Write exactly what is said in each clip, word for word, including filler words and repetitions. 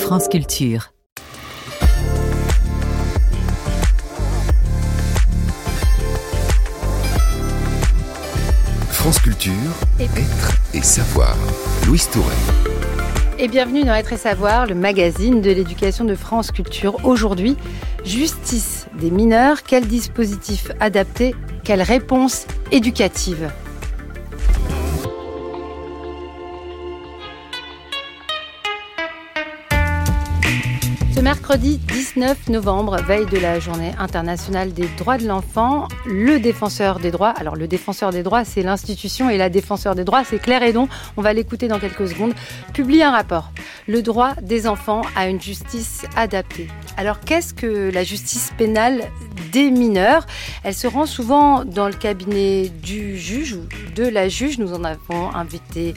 France Culture. France Culture, et... Être et Savoir. Louise Touret. Et bienvenue dans Être et Savoir, le magazine de l'éducation de France Culture. Aujourd'hui, justice des mineurs, quel dispositif adapté, quelle réponse éducative ? Ce mercredi dix-neuf novembre, veille de la Journée internationale des droits de l'enfant, le défenseur des droits, alors le défenseur des droits, c'est l'institution et la défenseur des droits, c'est Claire Hédon, on va l'écouter dans quelques secondes, publie un rapport. Le droit des enfants à une justice adaptée. Alors qu'est-ce que la justice pénale des mineurs ? Elle se rend souvent dans le cabinet du juge ou de la juge. Nous en avons invité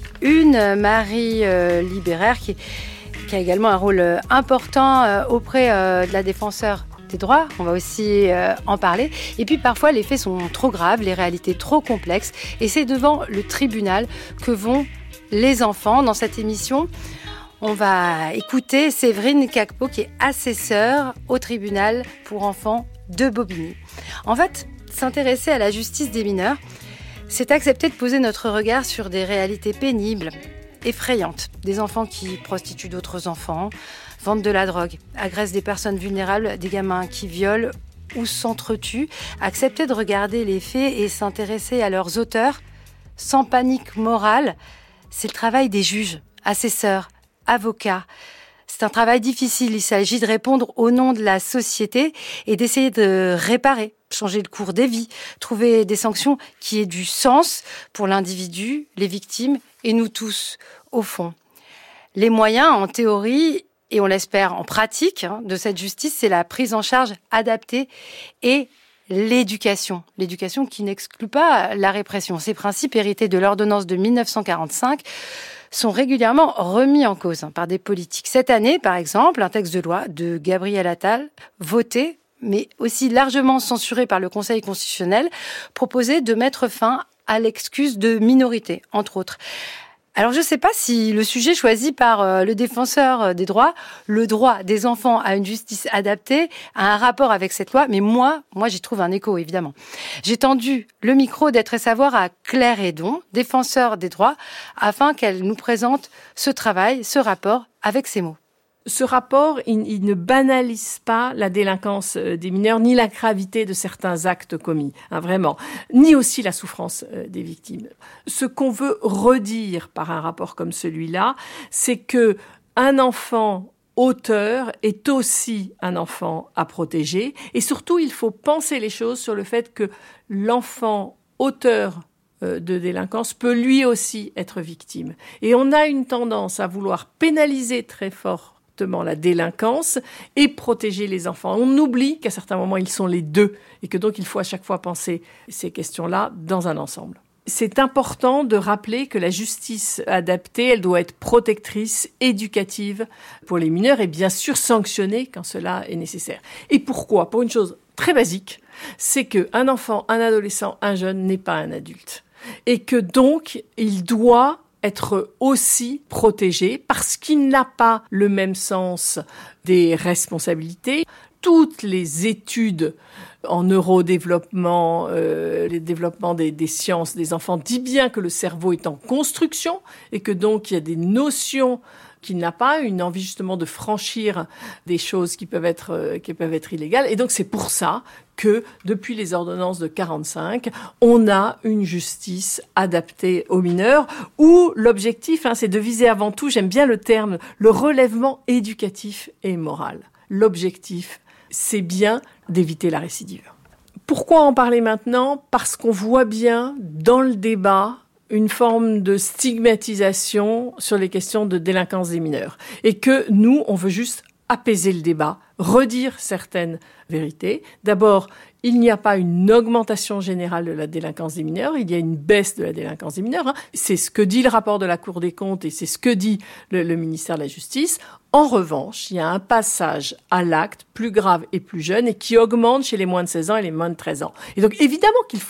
une, Marie euh, Libéraire, qui est qui a également un rôle important auprès de la défenseure des droits. On va aussi en parler. Et puis parfois, les faits sont trop graves, les réalités trop complexes. Et c'est devant le tribunal que vont les enfants. Dans cette émission, on va écouter Séverine Cacpeau, qui est assesseure au tribunal pour enfants de Bobigny. En fait, s'intéresser à la justice des mineurs, c'est accepter de poser notre regard sur des réalités pénibles, effrayantes. Des enfants qui prostituent d'autres enfants, vendent de la drogue, agressent des personnes vulnérables, des gamins qui violent ou s'entretuent. Accepter de regarder les faits et s'intéresser à leurs auteurs sans panique morale, c'est le travail des juges, assesseurs, avocats. C'est un travail difficile. Il s'agit de répondre au nom de la société et d'essayer de réparer, changer le cours des vies, trouver des sanctions qui aient du sens pour l'individu, les victimes et nous tous, au fond. Les moyens, en théorie, et on l'espère en pratique, hein, de cette justice, c'est la prise en charge adaptée et l'éducation. L'éducation qui n'exclut pas la répression. Ces principes hérités de l'ordonnance de dix-neuf cent quarante-cinq sont régulièrement remis en cause hein, par des politiques. Cette année, par exemple, un texte de loi de Gabriel Attal, voté, mais aussi largement censuré par le Conseil constitutionnel, proposait de mettre fin à l'excuse de minorité, entre autres. Alors je ne sais pas si le sujet choisi par euh, le défenseur des droits, le droit des enfants à une justice adaptée, a un rapport avec cette loi, mais moi, moi j'y trouve un écho, évidemment. J'ai tendu le micro d'Être et Savoir à Claire Hédon, défenseur des droits, afin qu'elle nous présente ce travail, ce rapport, avec ces mots. Ce rapport, il, il ne banalise pas la délinquance des mineurs, ni la gravité de certains actes commis, hein, vraiment, ni aussi la souffrance euh, des victimes. Ce qu'on veut redire par un rapport comme celui-là, c'est que un enfant auteur est aussi un enfant à protéger, et surtout, il faut penser les choses sur le fait que l'enfant auteur euh, de délinquance peut lui aussi être victime. Et on a une tendance à vouloir pénaliser très fort la délinquance et protéger les enfants. On oublie qu'à certains moments, ils sont les deux et que donc il faut à chaque fois penser ces questions-là dans un ensemble. C'est important de rappeler que la justice adaptée, elle doit être protectrice, éducative pour les mineurs et bien sûr sanctionnée quand cela est nécessaire. Et pourquoi ? Pour une chose très basique, c'est qu'un enfant, un adolescent, un jeune n'est pas un adulte. Et que donc, il doit être aussi protégé parce qu'il n'a pas le même sens des responsabilités. Toutes les études en neurodéveloppement, euh, le développement des, des sciences des enfants dit bien que le cerveau est en construction et que donc il y a des notions qu'il n'a pas, une envie justement de franchir des choses qui peuvent être, euh, qui peuvent être illégales. Et donc c'est pour ça que depuis les ordonnances de quarante-cinq, on a une justice adaptée aux mineurs où l'objectif, hein, c'est de viser avant tout, j'aime bien le terme, le relèvement éducatif et moral. L'objectif, c'est bien d'éviter la récidive. Pourquoi en parler maintenant ? Parce qu'on voit bien dans le débat une forme de stigmatisation sur les questions de délinquance des mineurs. Et que nous, on veut juste apaiser le débat, redire certaines vérités. D'abord, il n'y a pas une augmentation générale de la délinquance des mineurs, il y a une baisse de la délinquance des mineurs. Hein. C'est ce que dit le rapport de la Cour des comptes et c'est ce que dit le, le ministère de la Justice. En revanche, il y a un passage à l'acte plus grave et plus jeune et qui augmente chez les moins de seize ans et les moins de treize ans. Et donc, évidemment qu'il faut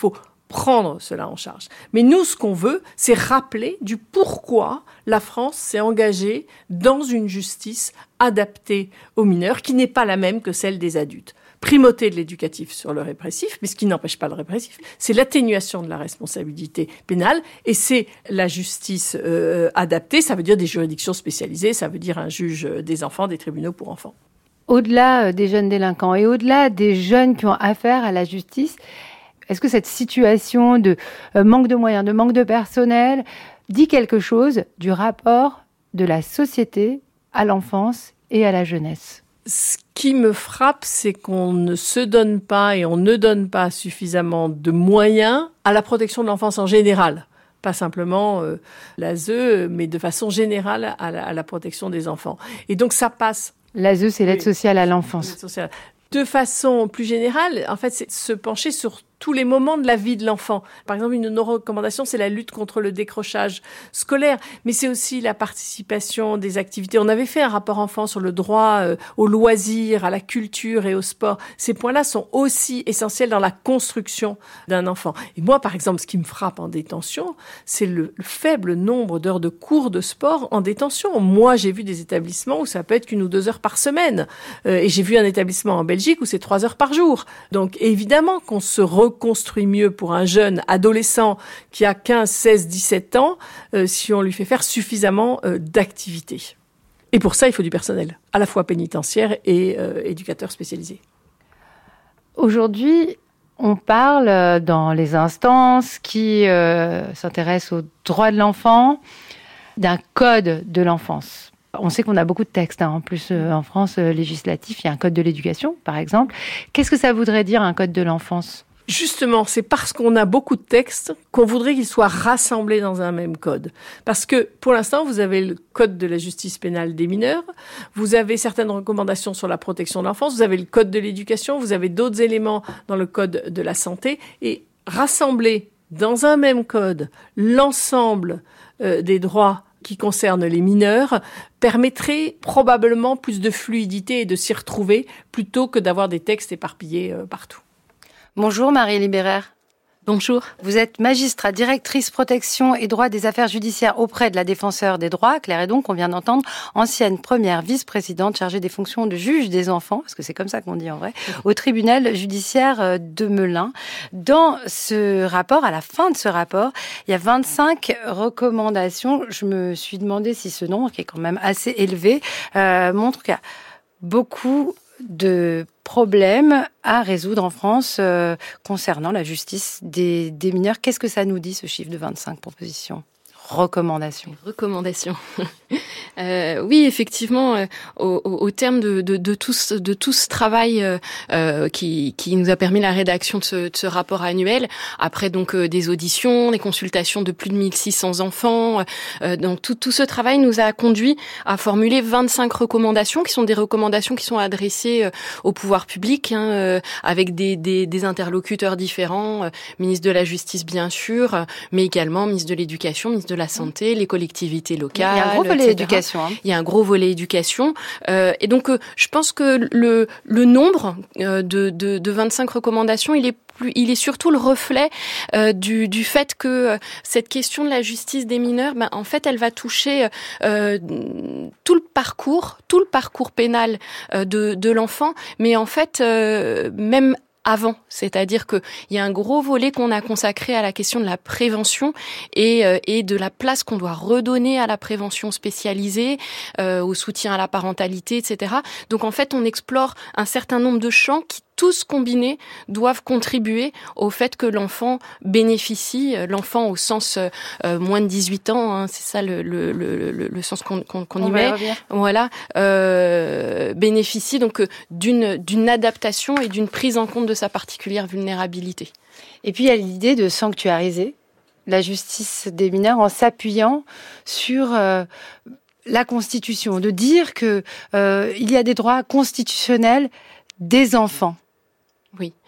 prendre cela en charge. Mais nous, ce qu'on veut, c'est rappeler du pourquoi la France s'est engagée dans une justice adaptée aux mineurs, qui n'est pas la même que celle des adultes. Primauté de l'éducatif sur le répressif, mais ce qui n'empêche pas le répressif, c'est l'atténuation de la responsabilité pénale, et c'est la justice euh, adaptée, ça veut dire des juridictions spécialisées, ça veut dire un juge des enfants, des tribunaux pour enfants. Au-delà des jeunes délinquants et au-delà des jeunes qui ont affaire à la justice, est-ce que cette situation de manque de moyens, de manque de personnel, dit quelque chose du rapport de la société à l'enfance et à la jeunesse ? Ce qui me frappe, c'est qu'on ne se donne pas et on ne donne pas suffisamment de moyens à la protection de l'enfance en général. Pas simplement euh, l'A S E, mais de façon générale à la, à la protection des enfants. Et donc ça passe. L'A S E, c'est l'aide sociale à l'enfance. L'aide sociale. De façon plus générale, en fait, c'est de se pencher sur tous les moments de la vie de l'enfant. Par exemple, une de nos recommandations, c'est la lutte contre le décrochage scolaire, mais c'est aussi la participation des activités. On avait fait un rapport enfant sur le droit euh, aux loisirs, à la culture et au sport. Ces points-là sont aussi essentiels dans la construction d'un enfant. Et moi, par exemple, ce qui me frappe en détention, c'est le, le faible nombre d'heures de cours de sport en détention. Moi, j'ai vu des établissements où ça peut être qu'une ou deux heures par semaine. Euh, et j'ai vu un établissement en Belgique où c'est trois heures par jour. Donc, évidemment qu'on se reconstruit mieux pour un jeune adolescent qui a quinze, seize, dix-sept ans euh, si on lui fait faire suffisamment euh, d'activités. Et pour ça, il faut du personnel, à la fois pénitentiaire et euh, éducateur spécialisé. Aujourd'hui, on parle dans les instances qui euh, s'intéressent aux droits de l'enfant d'un code de l'enfance. On sait qu'on a beaucoup de textes, hein. En plus, euh, en France, euh, législatif, il y a un code de l'éducation, par exemple. Qu'est-ce que ça voudrait dire, un code de l'enfance ? Justement, c'est parce qu'on a beaucoup de textes qu'on voudrait qu'ils soient rassemblés dans un même code. Parce que, pour l'instant, vous avez le code de la justice pénale des mineurs, vous avez certaines recommandations sur la protection de l'enfance, vous avez le code de l'éducation, vous avez d'autres éléments dans le code de la santé, et rassembler dans un même code l'ensemble euh, des droits qui concernent les mineurs permettrait probablement plus de fluidité et de s'y retrouver plutôt que d'avoir des textes éparpillés euh, partout. Bonjour Marie Libéraire. Bonjour. Vous êtes magistrate, directrice protection et droit des affaires judiciaires auprès de la défenseure des droits, Claire Hédon, qu'on vient d'entendre, ancienne première vice-présidente chargée des fonctions de juge des enfants, parce que c'est comme ça qu'on dit en vrai, au tribunal judiciaire de Melun. Dans ce rapport, à la fin de ce rapport, il y a vingt-cinq recommandations. Je me suis demandé si ce nombre, qui est quand même assez élevé, euh, montre qu'il y a beaucoup de problèmes à résoudre en France euh, concernant la justice des, des mineurs. Qu'est-ce que ça nous dit, ce chiffre de vingt-cinq propositions ? Recommandations. Recommandations. euh, oui, effectivement, euh, au, au terme de, de, de, tout, ce, de tout ce travail euh, euh, qui, qui nous a permis la rédaction de ce, de ce rapport annuel, après donc euh, des auditions, des consultations de plus de mille six cents enfants, euh, donc tout, tout ce travail nous a conduit à formuler vingt-cinq recommandations, qui sont des recommandations qui sont adressées euh, au pouvoir public, hein, euh, avec des, des, des interlocuteurs différents, euh, ministre de la Justice bien sûr, euh, mais également ministre de l'Éducation, ministre de de la santé, les collectivités locales. Il y a un gros volet éducation. Hein. Il y a un gros volet éducation. Euh, et donc, euh, je pense que le, le nombre euh, de, de, de vingt-cinq recommandations, il est plus, il est surtout le reflet euh, du, du fait que euh, cette question de la justice des mineurs, ben, en fait, elle va toucher euh, tout le parcours, tout le parcours pénal euh, de, de l'enfant, mais en fait, euh, même avant, c'est-à-dire que il y a un gros volet qu'on a consacré à la question de la prévention et euh, et de la place qu'on doit redonner à la prévention spécialisée, euh, au soutien à la parentalité, et cetera. Donc en fait, on explore un certain nombre de champs qui tous combinés doivent contribuer au fait que l'enfant bénéficie, l'enfant au sens euh, moins de dix-huit ans, hein, c'est ça le, le, le, le, le sens qu'on, qu'on, qu'on y met, voilà, euh, bénéficie donc d'une, d'une adaptation et d'une prise en compte de sa particulière vulnérabilité. Et puis il y a l'idée de sanctuariser la justice des mineurs en s'appuyant sur euh, la Constitution, de dire que euh, il y a des droits constitutionnels des enfants. Oui.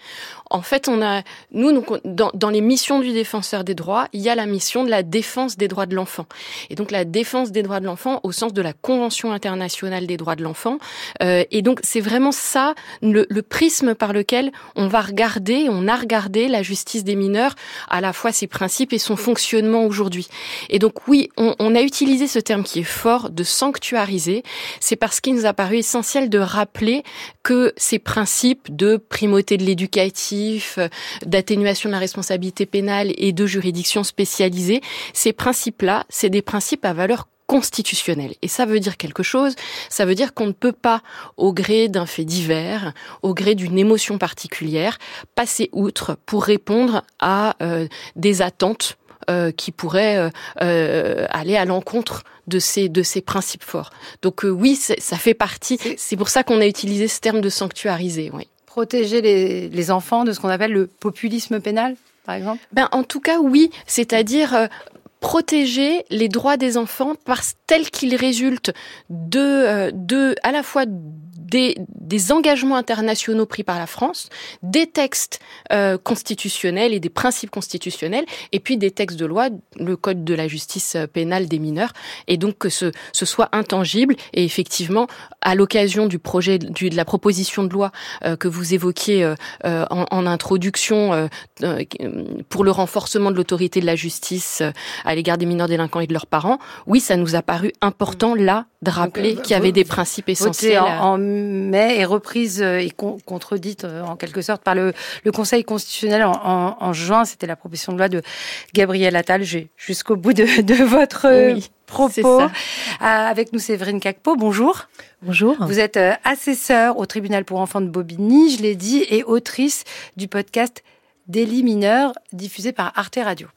En fait, on a, nous, donc, dans, dans les missions du défenseur des droits, il y a la mission de la défense des droits de l'enfant. Et donc, la défense des droits de l'enfant au sens de la Convention internationale des droits de l'enfant. Euh, et donc, c'est vraiment ça, le, le prisme par lequel on va regarder, on a regardé la justice des mineurs, à la fois ses principes et son fonctionnement aujourd'hui. Et donc, oui, on, on a utilisé ce terme qui est fort, de sanctuariser. C'est parce qu'il nous a paru essentiel de rappeler que ces principes de primauté de l'éducatif, d'atténuation de la responsabilité pénale et de juridiction spécialisée, ces principes-là, c'est des principes à valeur constitutionnelle. Et ça veut dire quelque chose, ça veut dire qu'on ne peut pas, au gré d'un fait divers, au gré d'une émotion particulière, passer outre pour répondre à euh, des attentes euh, qui pourraient euh, aller à l'encontre de ces de ces principes forts. Donc euh, oui, ça fait partie, c'est... c'est pour ça qu'on a utilisé ce terme de sanctuariser, oui. Protéger les, les enfants de ce qu'on appelle le populisme pénal, par exemple ? Ben, en tout cas, oui. C'est-à-dire euh, protéger les droits des enfants parce tels qu'ils résultent de, euh, de, à la fois des, des engagements internationaux pris par la France, des textes euh, constitutionnels et des principes constitutionnels, et puis des textes de loi, le Code de la justice pénale des mineurs, et donc que ce, ce soit intangible. Et effectivement, à l'occasion du projet, du, de la proposition de loi euh, que vous évoquiez euh, en, en introduction euh, euh, pour le renforcement de l'autorité de la justice euh, à l'égard des mineurs délinquants et de leurs parents, oui, ça nous a paru important là de rappeler donc, euh, qu'il y avait des principes essentiels. En, en mai et reprise et con, contredite en quelque sorte par le, le Conseil constitutionnel en, en, en juin. C'était la proposition de loi de Gabriel Attal. J'ai jusqu'au bout de, de votre oui, propos. Euh, avec nous, Séverine Cacpeau. Bonjour. Bonjour. Vous êtes euh, assesseure au tribunal pour enfants de Bobigny, je l'ai dit, et autrice du podcast Délit mineur, diffusé par Arte Radio.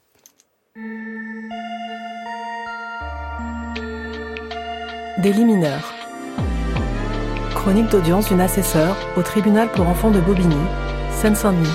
Délit mineur. Chronique d'audience d'une assesseure au tribunal pour enfants de Bobigny, Seine-Saint-Denis.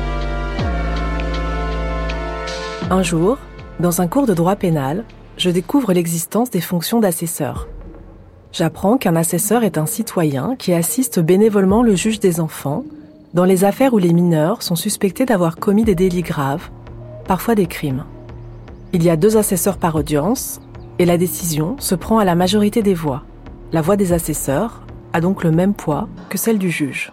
Un jour, dans un cours de droit pénal, je découvre l'existence des fonctions d'assesseur. J'apprends qu'un assesseur est un citoyen qui assiste bénévolement le juge des enfants dans les affaires où les mineurs sont suspectés d'avoir commis des délits graves, parfois des crimes. Il y a deux assesseurs par audience et la décision se prend à la majorité des voix. La voix des assesseurs a donc le même poids que celle du juge.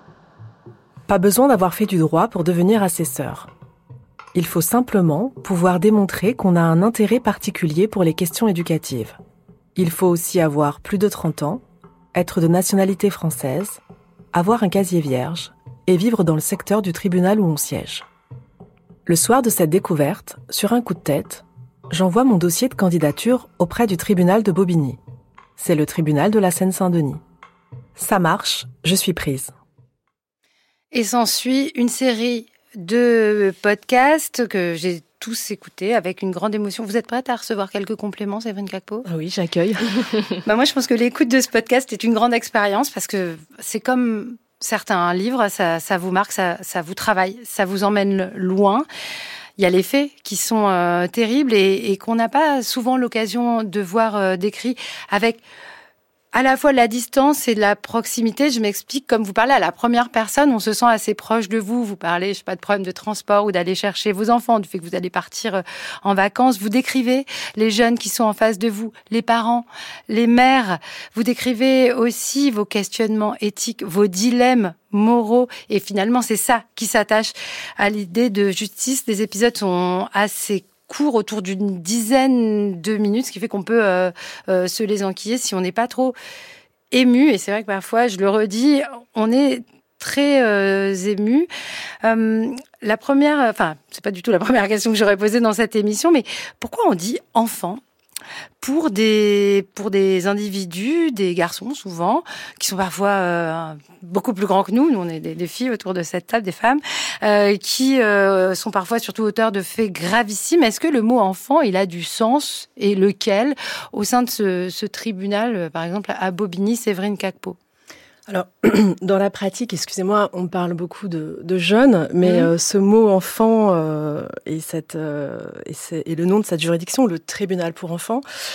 Pas besoin d'avoir fait du droit pour devenir assesseur. Il faut simplement pouvoir démontrer qu'on a un intérêt particulier pour les questions éducatives. Il faut aussi avoir plus de trente ans, être de nationalité française, avoir un casier vierge et vivre dans le secteur du tribunal où on siège. Le soir de cette découverte, sur un coup de tête, j'envoie mon dossier de candidature auprès du tribunal de Bobigny. C'est le tribunal de la Seine-Saint-Denis. Ça marche, je suis prise. Et s'ensuit une série de podcasts que j'ai tous écoutés avec une grande émotion. Vous êtes prête à recevoir quelques compléments, Séverine Cacpeau ? Ah oui, j'accueille. bah moi, je pense que l'écoute de ce podcast est une grande expérience parce que c'est comme certains livres, ça, ça vous marque, ça, ça vous travaille, ça vous emmène loin. Il y a les faits qui sont euh, terribles et, et qu'on n'a pas souvent l'occasion de voir euh, décrits avec à la fois de la distance et de la proximité. Je m'explique, comme vous parlez à la première personne, on se sent assez proche de vous. Vous parlez, je sais pas, de problème de transport ou d'aller chercher vos enfants, du fait que vous allez partir en vacances. Vous décrivez les jeunes qui sont en face de vous, les parents, les mères. Vous décrivez aussi vos questionnements éthiques, vos dilemmes moraux. Et finalement, c'est ça qui s'attache à l'idée de justice. Les épisodes sont assez court, autour d'une dizaine de minutes, ce qui fait qu'on peut euh, euh, se les enquiller si on n'est pas trop ému. Et c'est vrai que parfois, je le redis, on est très euh, ému. Euh, la première, enfin, c'est pas du tout la première question que j'aurais posée dans cette émission, mais pourquoi on dit enfant pour des pour des individus, des garçons souvent, qui sont parfois euh, beaucoup plus grands que nous, nous on est des, des filles autour de cette table, des femmes, euh, qui euh, sont parfois surtout auteurs de faits gravissimes. Est-ce que le mot enfant, il a du sens, et lequel, au sein de ce, ce tribunal, par exemple à Bobigny, Séverine Cacpeau? Alors, dans la pratique, excusez-moi, on parle beaucoup de, de jeunes, mais mmh. euh, ce mot enfant euh, et, cette, euh, et, et le nom de cette juridiction, le tribunal pour enfants,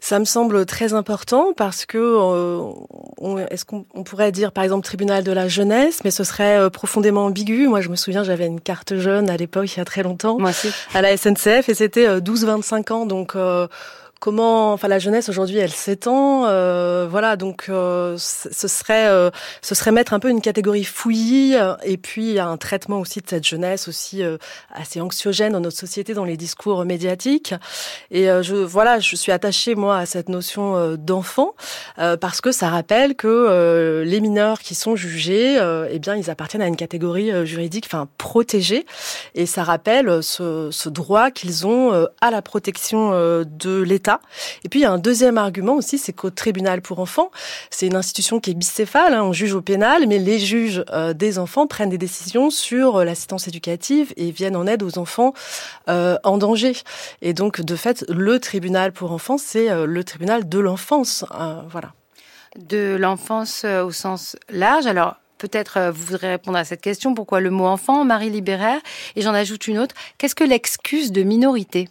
Ça me semble très important parce que euh, on, est-ce qu'on on pourrait dire par exemple tribunal de la jeunesse, mais ce serait euh, profondément ambigu. Moi, je me souviens, j'avais une carte jeune à l'époque, il y a très longtemps, Moi aussi. à la S N C F, et c'était euh, douze vingt-cinq ans, donc. Euh, Comment, enfin la jeunesse aujourd'hui, elle s'étend, euh, voilà, donc euh, ce serait, euh, ce serait mettre un peu une catégorie fouillis, et puis il y a un traitement aussi de cette jeunesse aussi euh, assez anxiogène dans notre société, dans les discours médiatiques. Et euh, je, voilà, je suis attachée moi à cette notion euh, d'enfant euh, parce que ça rappelle que euh, les mineurs qui sont jugés, euh, eh bien, ils appartiennent à une catégorie euh, juridique, enfin protégée, et ça rappelle ce, ce droit qu'ils ont euh, à la protection euh, de l'État. Et puis il y a un deuxième argument aussi, c'est qu'au tribunal pour enfants, c'est une institution qui est bicéphale, hein, on juge au pénal, mais les juges euh, des enfants prennent des décisions sur euh, l'assistance éducative et viennent en aide aux enfants euh, en danger. Et donc de fait, le tribunal pour enfants, c'est euh, le tribunal de l'enfance, euh, voilà. De l'enfance euh, au sens large, alors... Peut-être euh, vous voudrez répondre à cette question. Pourquoi le mot enfant, Marie Libéraire? Et j'en ajoute une autre. Qu'est-ce que l'excuse de minorité?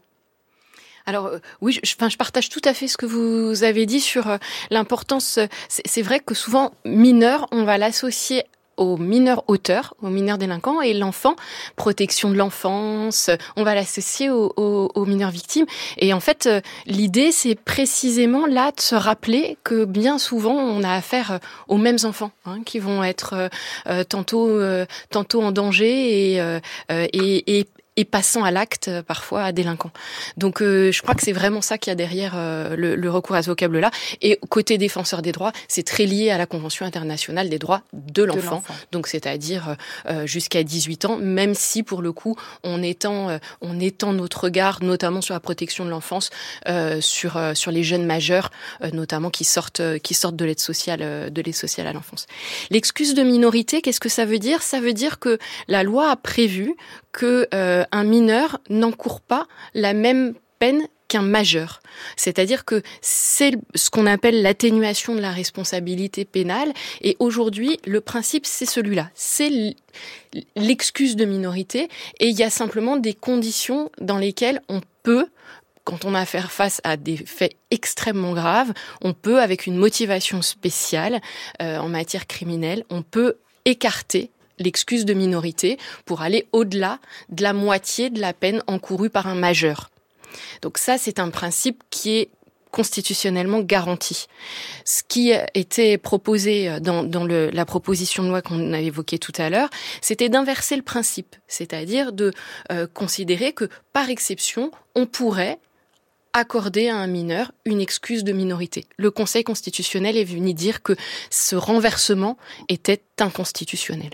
Alors euh, oui, je, enfin, je partage tout à fait ce que vous avez dit sur euh, l'importance. Euh, c'est, c'est vrai que souvent, mineur, on va l'associer aux mineurs auteurs, aux mineurs délinquants, et l'enfant, protection de l'enfance, on va l'associer aux, aux, aux mineurs victimes. Et en fait, euh, l'idée, c'est précisément là de se rappeler que bien souvent, on a affaire aux mêmes enfants, hein, qui vont être euh, tantôt, euh, tantôt en danger et, euh, et, et et passant à l'acte, euh, parfois à délinquants. Donc euh, je crois que c'est vraiment ça qu'il y a derrière euh, le, le recours à ce vocable-là. Et côté défenseur des droits, c'est très lié à la Convention internationale des droits de l'enfant, de l'enfant. Donc c'est-à-dire euh, jusqu'à dix-huit ans, même si pour le coup, on étend, euh, on étend notre regard, notamment sur la protection de l'enfance, euh, sur, euh, sur les jeunes majeurs, euh, notamment qui sortent, euh, qui sortent de l'aide sociale, euh, de l'aide sociale à l'enfance. L'excuse de minorité, qu'est-ce que ça veut dire? Ça veut dire que la loi a prévu que euh, un mineur n'encourt pas la même peine qu'un majeur. C'est-à-dire que c'est ce qu'on appelle l'atténuation de la responsabilité pénale. Et aujourd'hui, le principe, c'est celui-là. C'est l'excuse de minorité. Et il y a simplement des conditions dans lesquelles on peut, quand on a à faire face à des faits extrêmement graves, on peut, avec une motivation spéciale euh, en matière criminelle, on peut écarter l'excuse de minorité pour aller au-delà de la moitié de la peine encourue par un majeur. Donc ça, c'est un principe qui est constitutionnellement garanti. Ce qui était proposé dans, dans le, la proposition de loi qu'on a évoquée tout à l'heure, c'était d'inverser le principe, c'est-à-dire de euh, considérer que, par exception, on pourrait accorder à un mineur une excuse de minorité. Le Conseil constitutionnel est venu dire que ce renversement était inconstitutionnel.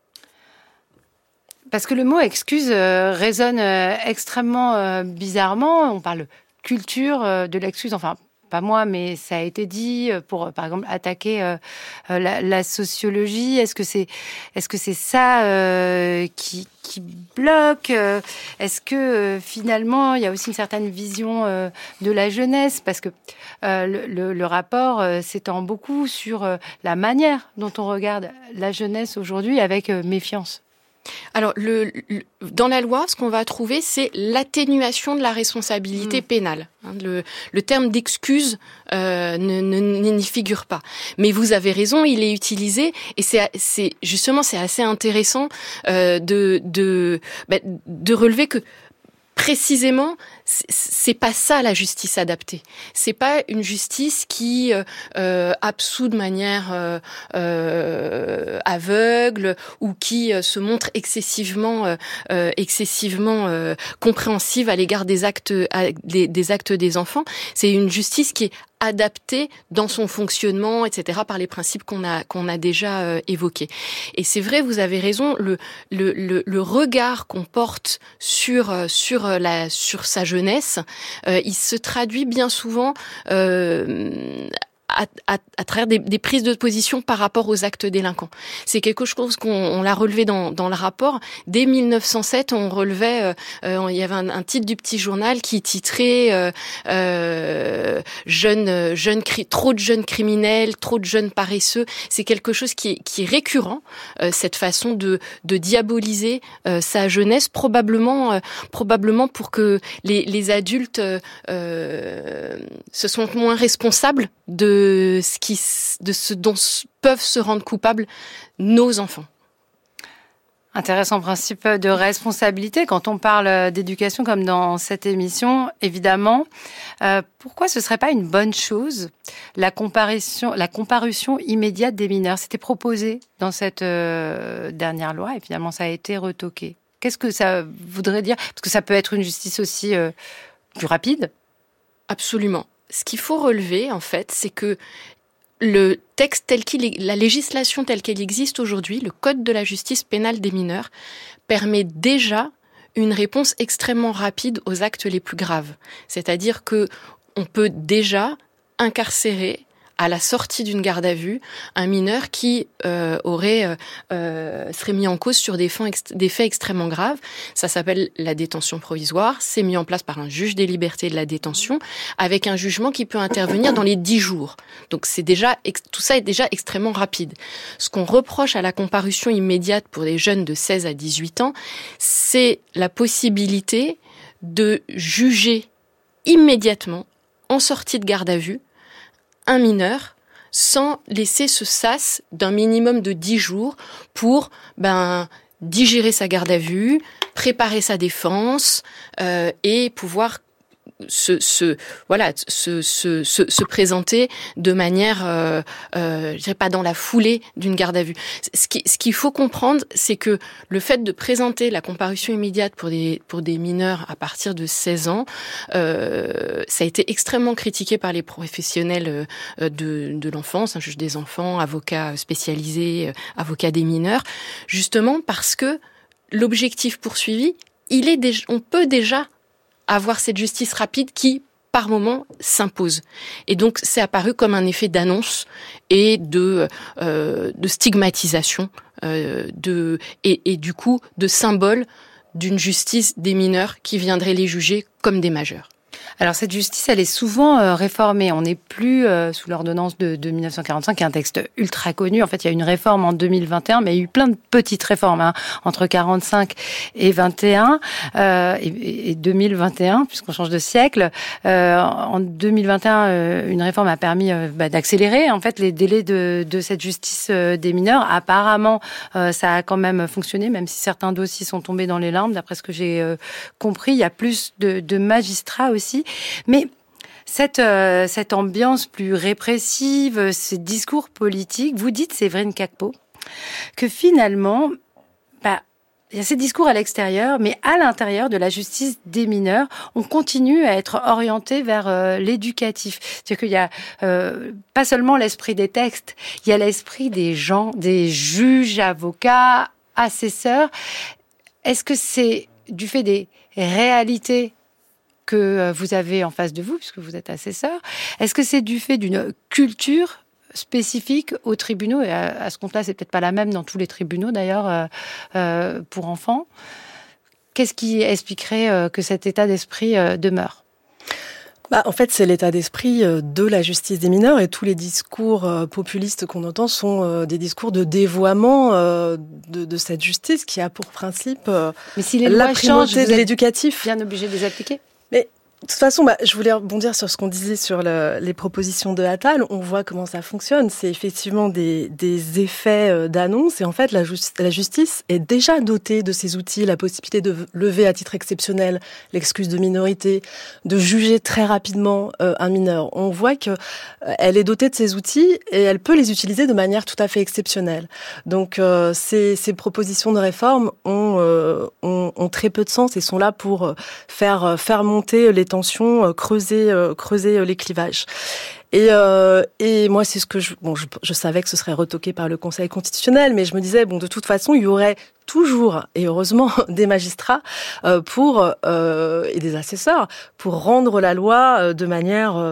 Parce que le mot excuse euh, résonne euh, extrêmement euh, bizarrement. On parle culture euh, de l'excuse, enfin pas moi, mais ça a été dit pour, euh, par exemple, attaquer euh, euh, la, la sociologie. Est-ce que c'est, est-ce que c'est ça euh, qui, qui bloque? Est-ce que euh, finalement il y a aussi une certaine vision euh, de la jeunesse? Parce que euh, le, le, le rapport euh, s'étend beaucoup sur euh, la manière dont on regarde la jeunesse aujourd'hui avec euh, méfiance. Alors, le, le, dans la loi, ce qu'on va trouver, c'est l'atténuation de la responsabilité mmh. pénale. Le, le terme d'excuse euh, ne, ne, n'y figure pas. Mais vous avez raison, il est utilisé, et c'est, c'est justement c'est assez intéressant euh, de, de, bah, de relever que précisément, c'est pas ça la justice adaptée. C'est pas une justice qui euh, absout de manière euh, euh, aveugle ou qui euh, se montre excessivement, euh, excessivement euh, compréhensive à l'égard des actes, à, des, des actes des enfants. C'est une justice qui est adaptée dans son fonctionnement, et cetera, par les principes qu'on a qu'on a déjà euh, évoqués. Et c'est vrai, vous avez raison. Le le le, le regard qu'on porte sur sur la sur sa jeunesse, euh, il se traduit bien souvent euh, à, à, à travers des, des prises de position par rapport aux actes délinquants. C'est quelque chose qu'on on l'a relevé dans, dans le rapport. Dès mille neuf cent sept, on relevait, euh, euh, il y avait un, un titre du petit journal qui titrait euh, euh, jeunes, jeunes, trop de jeunes criminels, trop de jeunes paresseux. C'est quelque chose qui est, qui est récurrent, euh, cette façon de, de diaboliser euh, sa jeunesse, probablement, euh, probablement pour que les, les adultes euh, euh, se sentent moins responsables de ce qui, de ce dont peuvent se rendre coupables nos enfants. Intéressant principe de responsabilité quand on parle d'éducation comme dans cette émission, évidemment. Euh, pourquoi ce serait pas une bonne chose la comparution, la comparution immédiate des mineurs? C'était proposé dans cette euh, dernière loi et finalement ça a été retoqué. Qu'est-ce que ça voudrait dire? Parce que ça peut être une justice aussi euh, plus rapide. Absolument. Ce qu'il faut relever, en fait, c'est que le texte tel qu'il est, la législation telle qu'elle existe aujourd'hui, le Code de la justice pénale des mineurs, permet déjà une réponse extrêmement rapide aux actes les plus graves. C'est-à-dire que on peut déjà incarcérer à la sortie d'une garde à vue, un mineur qui euh, aurait euh, serait mis en cause sur des faits, ext- des faits extrêmement graves. Ça s'appelle la détention provisoire. C'est mis en place par un juge des libertés de la détention, avec un jugement qui peut intervenir dans les dix jours. Donc c'est déjà tout ça est déjà extrêmement rapide. Ce qu'on reproche à la comparution immédiate pour les jeunes de seize à dix-huit ans, c'est la possibilité de juger immédiatement, en sortie de garde à vue, un mineur sans laisser ce sas d'un minimum de dix jours pour ben digérer sa garde à vue, préparer sa défense euh, et pouvoir se, se voilà se, se, se, se présenter de manière euh, euh, je dirais pas dans la foulée d'une garde à vue. Ce qui ce qu'il faut comprendre, c'est que le fait de présenter la comparution immédiate pour des pour des mineurs à partir de seize ans, euh, ça a été extrêmement critiqué par les professionnels euh, de de l'enfance, un juge des enfants, avocat spécialisé, avocat des mineurs, justement parce que l'objectif poursuivi, il est déjà, on peut déjà avoir cette justice rapide qui, par moment, s'impose. Et donc, c'est apparu comme un effet d'annonce et de, euh, de stigmatisation, euh, de, et, et du coup, de symbole d'une justice des mineurs qui viendrait les juger comme des majeurs. Alors cette justice, elle est souvent euh, réformée. On n'est plus euh, sous l'ordonnance de, de mille neuf cent quarante-cinq, qui est un texte ultra connu. En fait, il y a eu une réforme en deux mille vingt et un, mais il y a eu plein de petites réformes hein, entre quarante-cinq et vingt et un euh, et, et deux mille vingt et un, puisqu'on change de siècle. Euh, en deux mille vingt et un, euh, une réforme a permis euh, bah, d'accélérer en fait les délais de, de cette justice euh, des mineurs. Apparemment, euh, ça a quand même fonctionné, même si certains dossiers sont tombés dans les limbes. D'après ce que j'ai euh, compris, il y a plus de, de magistrats aussi. Mais cette, euh, cette ambiance plus répressive, ces discours politiques, vous dites, Séverine Cacpeau, que finalement, bah, il y a ces discours à l'extérieur, mais à l'intérieur de la justice des mineurs, on continue à être orienté vers euh, l'éducatif. C'est-à-dire qu'il y a euh, pas seulement l'esprit des textes, il y a l'esprit des gens, des juges, avocats, assesseurs. Est-ce que c'est du fait des réalités que vous avez en face de vous, puisque vous êtes assesseur? Est-ce que c'est du fait d'une culture spécifique aux tribunaux? Et à, à ce compte-là, c'est peut-être pas la même dans tous les tribunaux, d'ailleurs, euh, euh, pour enfants. Qu'est-ce qui expliquerait euh, que cet état d'esprit euh, demeure? Bah, en fait, c'est l'état d'esprit de la justice des mineurs, et tous les discours euh, populistes qu'on entend sont euh, des discours de dévoiement euh, de, de cette justice qui a pour principe euh, Mais si les la lois primauté changent, de l'éducatif. Bien obligé de les appliquer. Mais de toute façon, bah, je voulais rebondir sur ce qu'on disait sur le, les propositions de Attal. On voit comment ça fonctionne. C'est effectivement des, des effets euh, d'annonce. Et en fait, la, justi- la justice est déjà dotée de ces outils, la possibilité de lever à titre exceptionnel l'excuse de minorité, de juger très rapidement euh, un mineur. On voit que euh, elle est dotée de ces outils et elle peut les utiliser de manière tout à fait exceptionnelle. Donc, euh, ces, ces propositions de réforme ont, euh, ont, ont très peu de sens et sont là pour faire, faire monter les tensions, euh, creuser, euh, creuser euh, les clivages. Et, euh, et moi, c'est ce que je, bon, je, je savais que ce serait retoqué par le Conseil constitutionnel, mais je me disais, bon, de toute façon, il y aurait toujours, et heureusement, des magistrats euh, pour euh, et des assesseurs pour rendre la loi euh, de manière euh,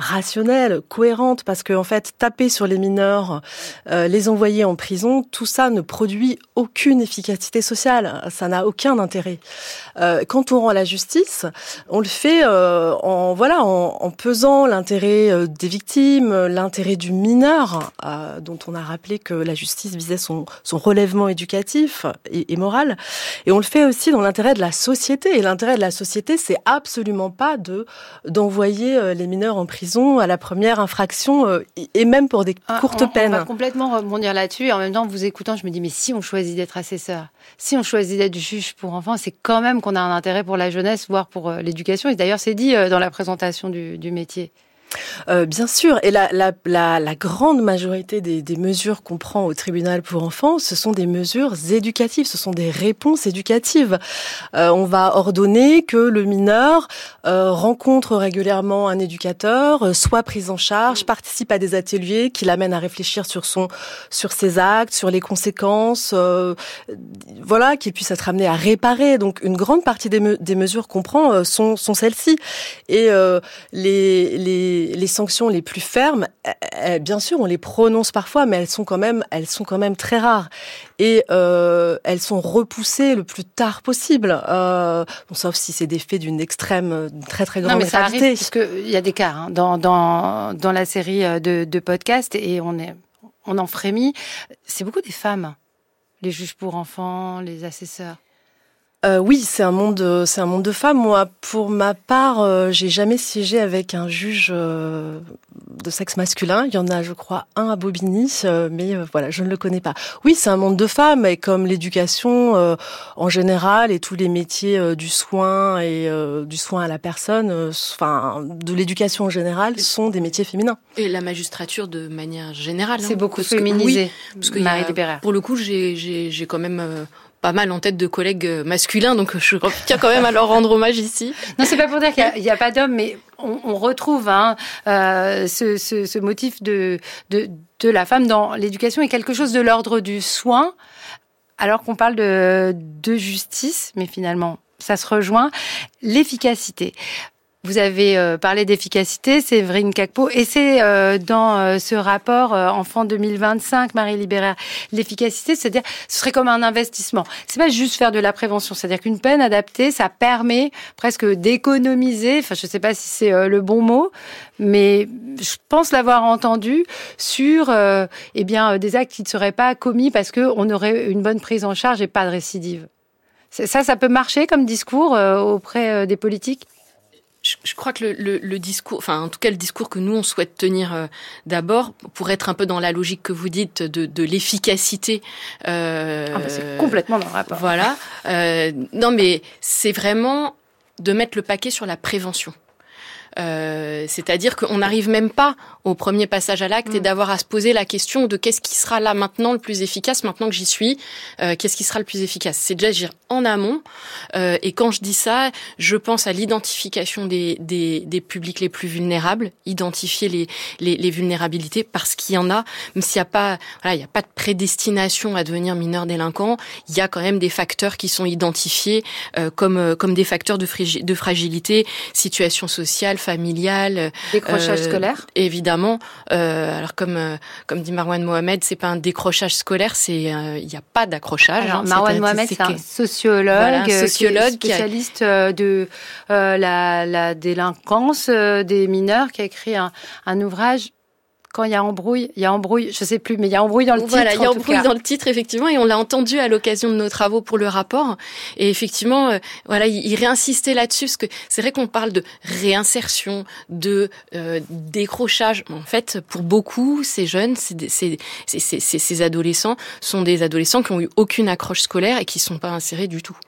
rationnelle, cohérente, parce que en fait, taper sur les mineurs, euh, les envoyer en prison, tout ça ne produit aucune efficacité sociale. Ça n'a aucun intérêt. Euh, quand on rend la justice, on le fait euh, en voilà en, en pesant l'intérêt euh, des victimes, l'intérêt du mineur, euh, dont on a rappelé que la justice visait son, son relèvement éducatif et, et moral, et on le fait aussi dans l'intérêt de la société. Et l'intérêt de la société, c'est absolument pas de d'envoyer euh, les mineurs en prison à la première infraction, euh, et même pour des ah, courtes on, peines. On va complètement rebondir là-dessus. Et en même temps, en vous écoutant, je me dis, mais si on choisit d'être assesseur, si on choisit d'être juge pour enfants, c'est quand même qu'on a un intérêt pour la jeunesse, voire pour euh, l'éducation. Et d'ailleurs, c'est dit euh, dans la présentation du, du métier. Euh, bien sûr, et la, la, la, la grande majorité des, des mesures qu'on prend au tribunal pour enfants, ce sont des mesures éducatives, ce sont des réponses éducatives. Euh, on va ordonner que le mineur euh, rencontre régulièrement un éducateur, euh, soit pris en charge, participe à des ateliers qui l'amènent à réfléchir sur son, sur ses actes, sur les conséquences, euh, voilà, qu'il puisse être amené à réparer. Donc, une grande partie des, me, des mesures qu'on prend euh, sont, sont celles-ci. Et euh, les, les les sanctions les plus fermes, bien sûr, on les prononce parfois, mais elles sont quand même, elles sont quand même très rares. Et euh, elles sont repoussées le plus tard possible, euh, bon, sauf si c'est des faits d'une extrême, d'une très très grande gravité. Non, mais ça arrive, parce qu'il y a des cas hein, dans, dans, dans la série de, de podcasts, et on, est, on en frémit. C'est beaucoup des femmes, les juges pour enfants, les assesseurs. Euh, oui, c'est un monde, c'est un monde de femmes. Moi, pour ma part, euh, j'ai jamais siégé avec un juge euh, de sexe masculin. Il y en a, je crois, un à Bobigny, euh, mais euh, voilà, je ne le connais pas. Oui, c'est un monde de femmes, et comme l'éducation euh, en général et tous les métiers euh, du soin et euh, du soin à la personne, euh, enfin de l'éducation en général, sont des métiers féminins. Et la magistrature de manière générale. C'est hein, beaucoup parce féminisé. Que, oui, parce que Marie Libéraire. Pour le coup, j'ai, j'ai, j'ai quand même. Euh, pas mal en tête de collègues masculins, donc je tiens quand même à leur rendre hommage ici. Non, c'est pas pour dire qu'il n'y a, a pas d'hommes, mais on, on retrouve hein, euh, ce, ce, ce motif de, de, de la femme dans l'éducation, et quelque chose de l'ordre du soin, alors qu'on parle de, de justice, mais finalement, ça se rejoint. L'efficacité. Vous avez euh, parlé d'efficacité, Séverine Cacpeau, et c'est euh, dans euh, ce rapport euh, Enfant deux mille vingt-cinq, Marie Libéraire, l'efficacité, c'est-à-dire ce serait comme un investissement. C'est pas juste faire de la prévention, c'est-à-dire qu'une peine adaptée, ça permet presque d'économiser, enfin je sais pas si c'est euh, le bon mot, mais je pense l'avoir entendu sur euh, eh bien des actes qui ne seraient pas commis parce que on aurait une bonne prise en charge et pas de récidive. Ça, ça peut marcher comme discours euh, auprès euh, des politiques? Je, je crois que le, le, le discours, enfin en tout cas le discours que nous on souhaite tenir euh, d'abord, pour être un peu dans la logique que vous dites de, de l'efficacité. Euh, ah bah c'est complètement dans le rapport. Voilà. Euh, non mais c'est vraiment de mettre le paquet sur la prévention. Euh, c'est-à-dire qu'on n'arrive même pas au premier passage à l'acte mmh. et d'avoir à se poser la question de qu'est-ce qui sera là maintenant le plus efficace, maintenant que j'y suis, euh, qu'est-ce qui sera le plus efficace. C'est déjà agir en amont, euh, et quand je dis ça, je pense à l'identification des, des, des publics les plus vulnérables, identifier les, les, les vulnérabilités, parce qu'il y en a, même s'il n'y a pas, voilà, il n'y a pas de prédestination à devenir mineur délinquant, il y a quand même des facteurs qui sont identifiés euh, comme, euh, comme des facteurs de, frigi- de fragilité, situation sociale, familiale, décrochage euh, scolaire, évidemment. Euh, alors comme euh, comme dit Marwan Mohamed, c'est pas un décrochage scolaire, c'est il euh, y a pas d'accrochage. Alors, hein, Marwan Mohamed, c'est, c'est un sociologue, voilà, un sociologue qui est spécialiste qui a... de euh, la, la délinquance euh, des mineurs, qui a écrit un, un ouvrage. Quand il y a embrouille, il y a embrouille, je sais plus, mais il y a embrouille dans le voilà, titre. Voilà, il y a embrouille cas. dans le titre, effectivement, et on l'a entendu à l'occasion de nos travaux pour le rapport. Et effectivement, euh, voilà, il, il réinsistait là-dessus, parce que c'est vrai qu'on parle de réinsertion, de euh, décrochage. En fait, pour beaucoup, ces jeunes, ces, ces, ces, ces, ces adolescents, sont des adolescents qui ont eu aucune accroche scolaire et qui sont pas insérés du tout.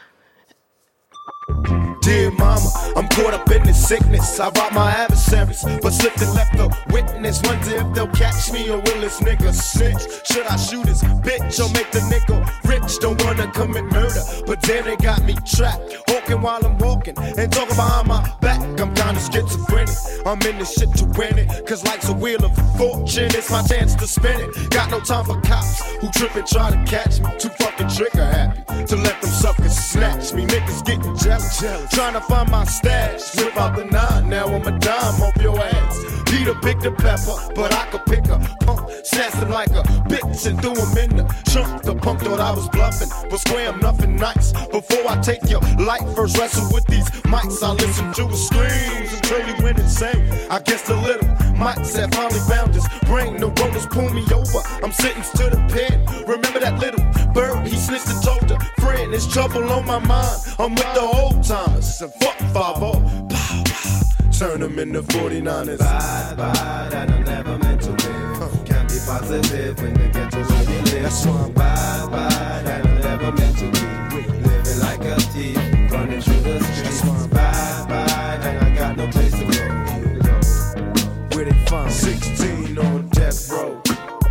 Dear mama, I'm caught up in this sickness. I robbed my adversaries, but slipped and left a witness. Wonder if they'll catch me or will this nigga snitch? Should I shoot this bitch or make the nigga rich? Don't wanna commit murder, but damn they got me trapped. Hawking while I'm walking and talking behind my back. I'm kinda schizophrenic. I'm in this shit to win it, cause life's a wheel of fortune. It's my chance to spin it. Got no time for cops who trip and try to catch me. Too fucking trigger happy to let them suckers snatch me. Niggas getting jealous. jealous. Trying to find my stash. Whip out the nine, now I'm a dime off your ass. Peter picked the pepper, but I could pick a pump. Snatched him like a bitch and threw him in the trunk. The punk thought I was bluffing, but swear I'm nothing nice. Before I take your life, first wrestle with these mics. I listen to his screams until he went insane. I guess the little mics had finally found his brain. The rollers pull me over, I'm sentenced to the pen. Remember that little bird, he snitched and told a friend. There's trouble on my mind, I'm with the old timers. And fuck five oh, pow, pow. Turn them into forty-niners. Bye, bye, that I never meant to live. Huh. Can't be positive when you get to where we live. That's why I'm bye, bye, that I never meant to be. Living like a thief, running through the streets. Bye, bye, that I got no place to go. Where they find sixteen on death row.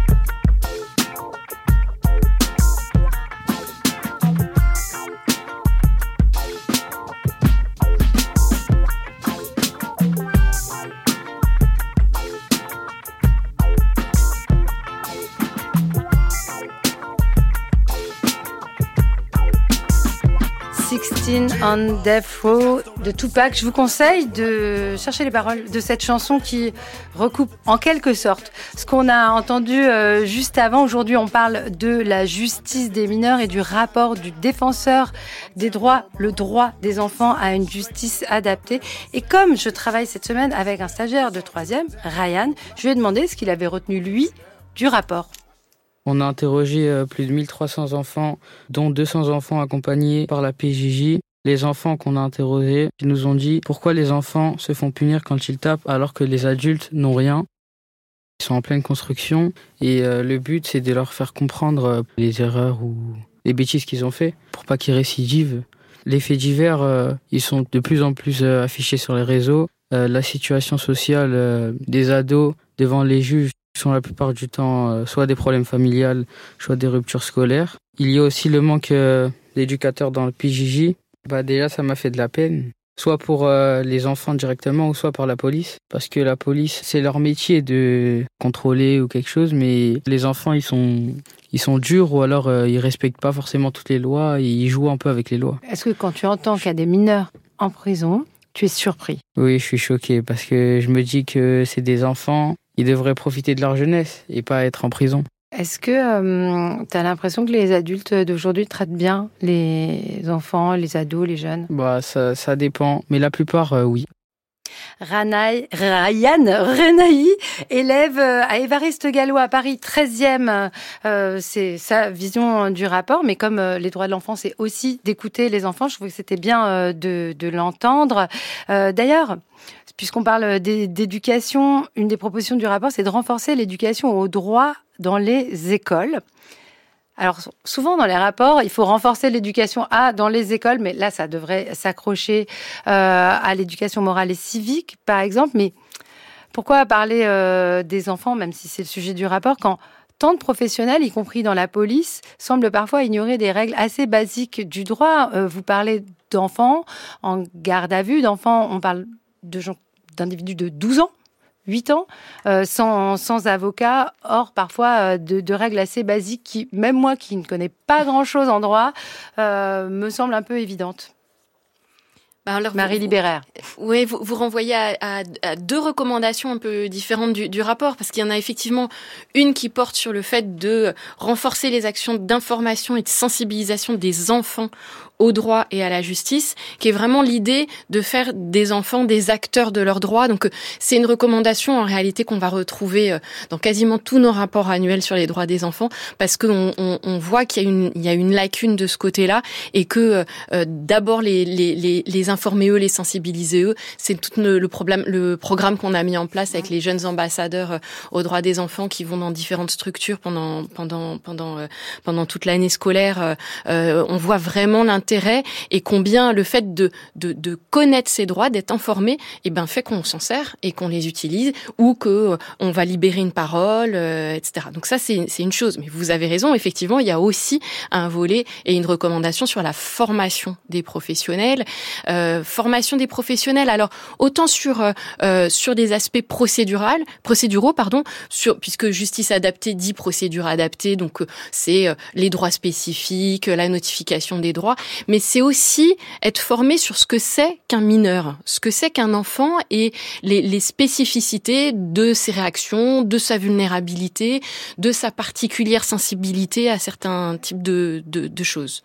sixteen on Death Row de Tupac. Je vous conseille de chercher les paroles de cette chanson qui recoupe en quelque sorte ce qu'on a entendu euh, juste avant. Aujourd'hui, on parle de la justice des mineurs et du rapport du défenseur des droits, le droit des enfants à une justice adaptée. Et comme je travaille cette semaine avec un stagiaire de troisième, Ryan, je lui ai demandé ce qu'il avait retenu, lui, du rapport. On a interrogé plus de mille trois cents enfants, dont deux cents enfants accompagnés par la P J J. Les enfants qu'on a interrogés, ils nous ont dit pourquoi les enfants se font punir quand ils tapent alors que les adultes n'ont rien. Ils sont en pleine construction et euh, le but c'est de leur faire comprendre les erreurs ou les bêtises qu'ils ont fait pour pas qu'ils récidivent. Les faits divers, euh, ils sont de plus en plus euh, affichés sur les réseaux. Euh, la situation sociale euh, des ados devant les juges sont la plupart du temps euh, soit des problèmes familiales, soit des ruptures scolaires. Il y a aussi le manque euh, d'éducateurs dans le P J J. Bah déjà, ça m'a fait de la peine, soit pour euh, les enfants directement, ou soit par la police. Parce que la police, c'est leur métier de contrôler ou quelque chose, mais les enfants, ils sont, ils sont durs, ou alors euh, ils respectent pas forcément toutes les lois, et ils jouent un peu avec les lois. Est-ce que quand tu entends qu'il y a des mineurs en prison, tu es surpris? Oui, je suis choqué, parce que je me dis que c'est des enfants. Ils devraient profiter de leur jeunesse et pas être en prison. Est-ce que euh, tu as l'impression que les adultes d'aujourd'hui traitent bien les enfants, les ados, les jeunes? Bah, ça, ça dépend, mais la plupart, euh, oui. Ranaï, Ryan Renaï, élève à Évariste Gallo à Paris, treizième. Euh, c'est sa vision du rapport, mais comme euh, les droits de l'enfant, c'est aussi d'écouter les enfants, je trouvais que c'était bien euh, de, de l'entendre. Euh, d'ailleurs, puisqu'on parle d'éducation, une des propositions du rapport, c'est de renforcer l'éducation aux droits dans les écoles. Alors, souvent dans les rapports, il faut renforcer l'éducation à dans les écoles, mais là, ça devrait s'accrocher euh, à l'éducation morale et civique, par exemple. Mais pourquoi parler euh, des enfants, même si c'est le sujet du rapport, quand tant de professionnels, y compris dans la police, semblent parfois ignorer des règles assez basiques du droit? euh, Vous parlez d'enfants en garde à vue, d'enfants, on parle de gens, d'individus de douze ans, huit ans, euh, sans, sans avocat, hors parfois euh, de, de règles assez basiques qui, même moi qui ne connais pas grand-chose en droit, euh, me semblent un peu évidentes. Alors, Marie vous, Libéraire. Oui, vous, vous renvoyez à, à, à deux recommandations un peu différentes du, du rapport, parce qu'il y en a effectivement une qui porte sur le fait de renforcer les actions d'information et de sensibilisation des enfants au droit et à la justice, qui est vraiment l'idée de faire des enfants des acteurs de leurs droits. Donc, c'est une recommandation en réalité qu'on va retrouver dans quasiment tous nos rapports annuels sur les droits des enfants, parce qu'on on, on voit qu'il y a une, il y a une lacune de ce côté-là, et que euh, d'abord les, les, les, les informer eux, les sensibiliser eux, c'est tout le, le problème, le programme qu'on a mis en place avec les jeunes ambassadeurs aux droits des enfants qui vont dans différentes structures pendant pendant pendant euh, pendant toute l'année scolaire. Euh, on voit vraiment l'intérêt et combien le fait de, de, de connaître ses droits, d'être informé, eh ben, fait qu'on s'en sert et qu'on les utilise, ou que euh, on va libérer une parole, euh, et cetera. Donc ça, c'est, c'est une chose. Mais vous avez raison, effectivement, il y a aussi un volet et une recommandation sur la formation des professionnels. Euh, euh, formation des professionnels. Alors autant sur euh, sur des aspects procéduraux, procéduraux pardon, sur puisque justice adaptée dit procédure adaptée, donc euh, c'est euh, les droits spécifiques, la notification des droits, mais c'est aussi être formé sur ce que c'est qu'un mineur, ce que c'est qu'un enfant et les, les spécificités de ses réactions, de sa vulnérabilité, de sa particulière sensibilité à certains types de, de, de choses.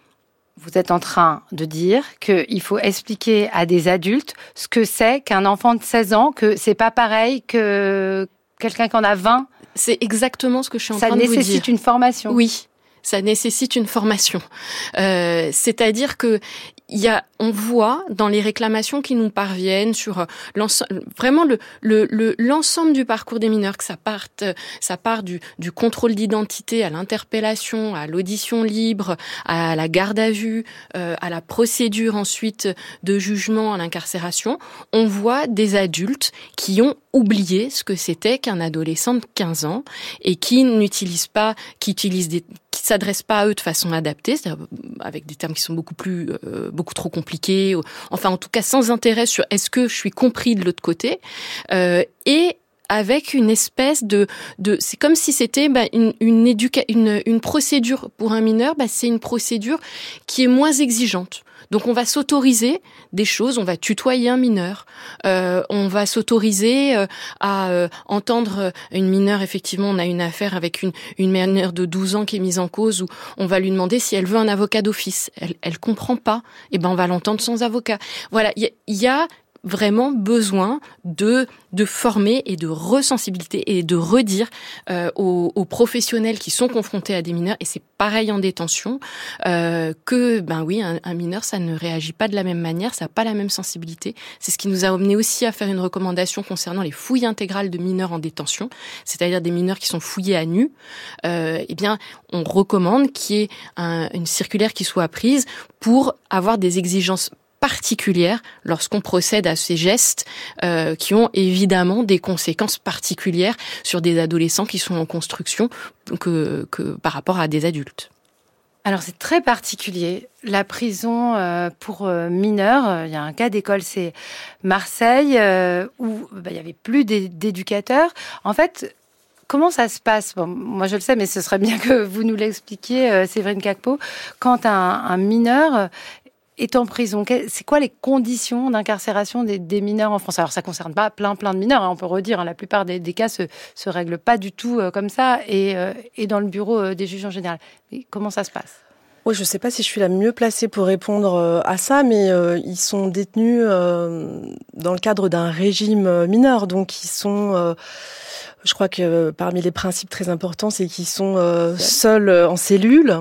Vous êtes en train de dire qu'il faut expliquer à des adultes ce que c'est qu'un enfant de seize ans, que c'est pas pareil que quelqu'un qui en a vingt. C'est exactement ce que je suis en train de vous dire. Ça nécessite une formation. Oui, ça nécessite une formation. Euh, c'est-à-dire que il y a, on voit dans les réclamations qui nous parviennent sur l'ensemble, vraiment le, le, le, l'ensemble du parcours des mineurs, que ça parte, ça part du, du contrôle d'identité à l'interpellation, à l'audition libre, à la garde à vue, euh, à la procédure ensuite de jugement, à l'incarcération. On voit des adultes qui ont oublié ce que c'était qu'un adolescent de quinze ans et qui n'utilisent pas, qui utilisent des, qui s'adressent pas à eux de façon adaptée, c'est-à-dire avec des termes qui sont beaucoup plus, euh, beaucoup trop compliqués, enfin en tout cas sans intérêt sur est-ce que je suis compris de l'autre côté, euh, et avec une espèce de, de c'est comme si c'était bah, une une, éduca- une une procédure pour un mineur, bah, c'est une procédure qui est moins exigeante. Donc on va s'autoriser des choses, on va tutoyer un mineur, euh, on va s'autoriser euh, à euh, entendre une mineure. Effectivement, on a une affaire avec une une mineure de douze ans qui est mise en cause, où on va lui demander si elle veut un avocat d'office. Elle elle comprend pas, et ben on va l'entendre sans avocat. Voilà, il y, y a vraiment besoin de de former et de resensibilité et de redire euh, aux, aux professionnels qui sont confrontés à des mineurs, et c'est pareil en détention, euh, que ben oui, un, un mineur, ça ne réagit pas de la même manière, ça n'a pas la même sensibilité. C'est ce qui nous a amené aussi à faire une recommandation concernant les fouilles intégrales de mineurs en détention, c'est-à-dire des mineurs qui sont fouillés à nu. Euh, eh bien, on recommande qu'il y ait un, une circulaire qui soit prise pour avoir des exigences particulière lorsqu'on procède à ces gestes euh, qui ont évidemment des conséquences particulières sur des adolescents qui sont en construction que, que par rapport à des adultes. Alors c'est très particulier, la prison euh, pour euh, mineurs. Il y a un cas d'école, c'est Marseille, euh, où bah, il y avait plus d'éducateurs. En fait, comment ça se passe ? Bon, moi je le sais, mais ce serait bien que vous nous l'expliquiez, euh, Séverine Cacpeau. Quand un, un mineur est en prison, c'est quoi les conditions d'incarcération des, des mineurs en France ? Alors, ça ne concerne pas plein, plein de mineurs, hein, on peut redire, hein, la plupart des, des cas se, se règlent pas du tout euh, comme ça, et, euh, et dans le bureau euh, des juges en général. Mais comment ça se passe ? Oui, je ne sais pas si je suis la mieux placée pour répondre euh, à ça, mais euh, ils sont détenus euh, dans le cadre d'un régime mineur, donc ils sont... Euh, Je crois que parmi les principes très importants, c'est qu'ils sont euh, seuls en cellule.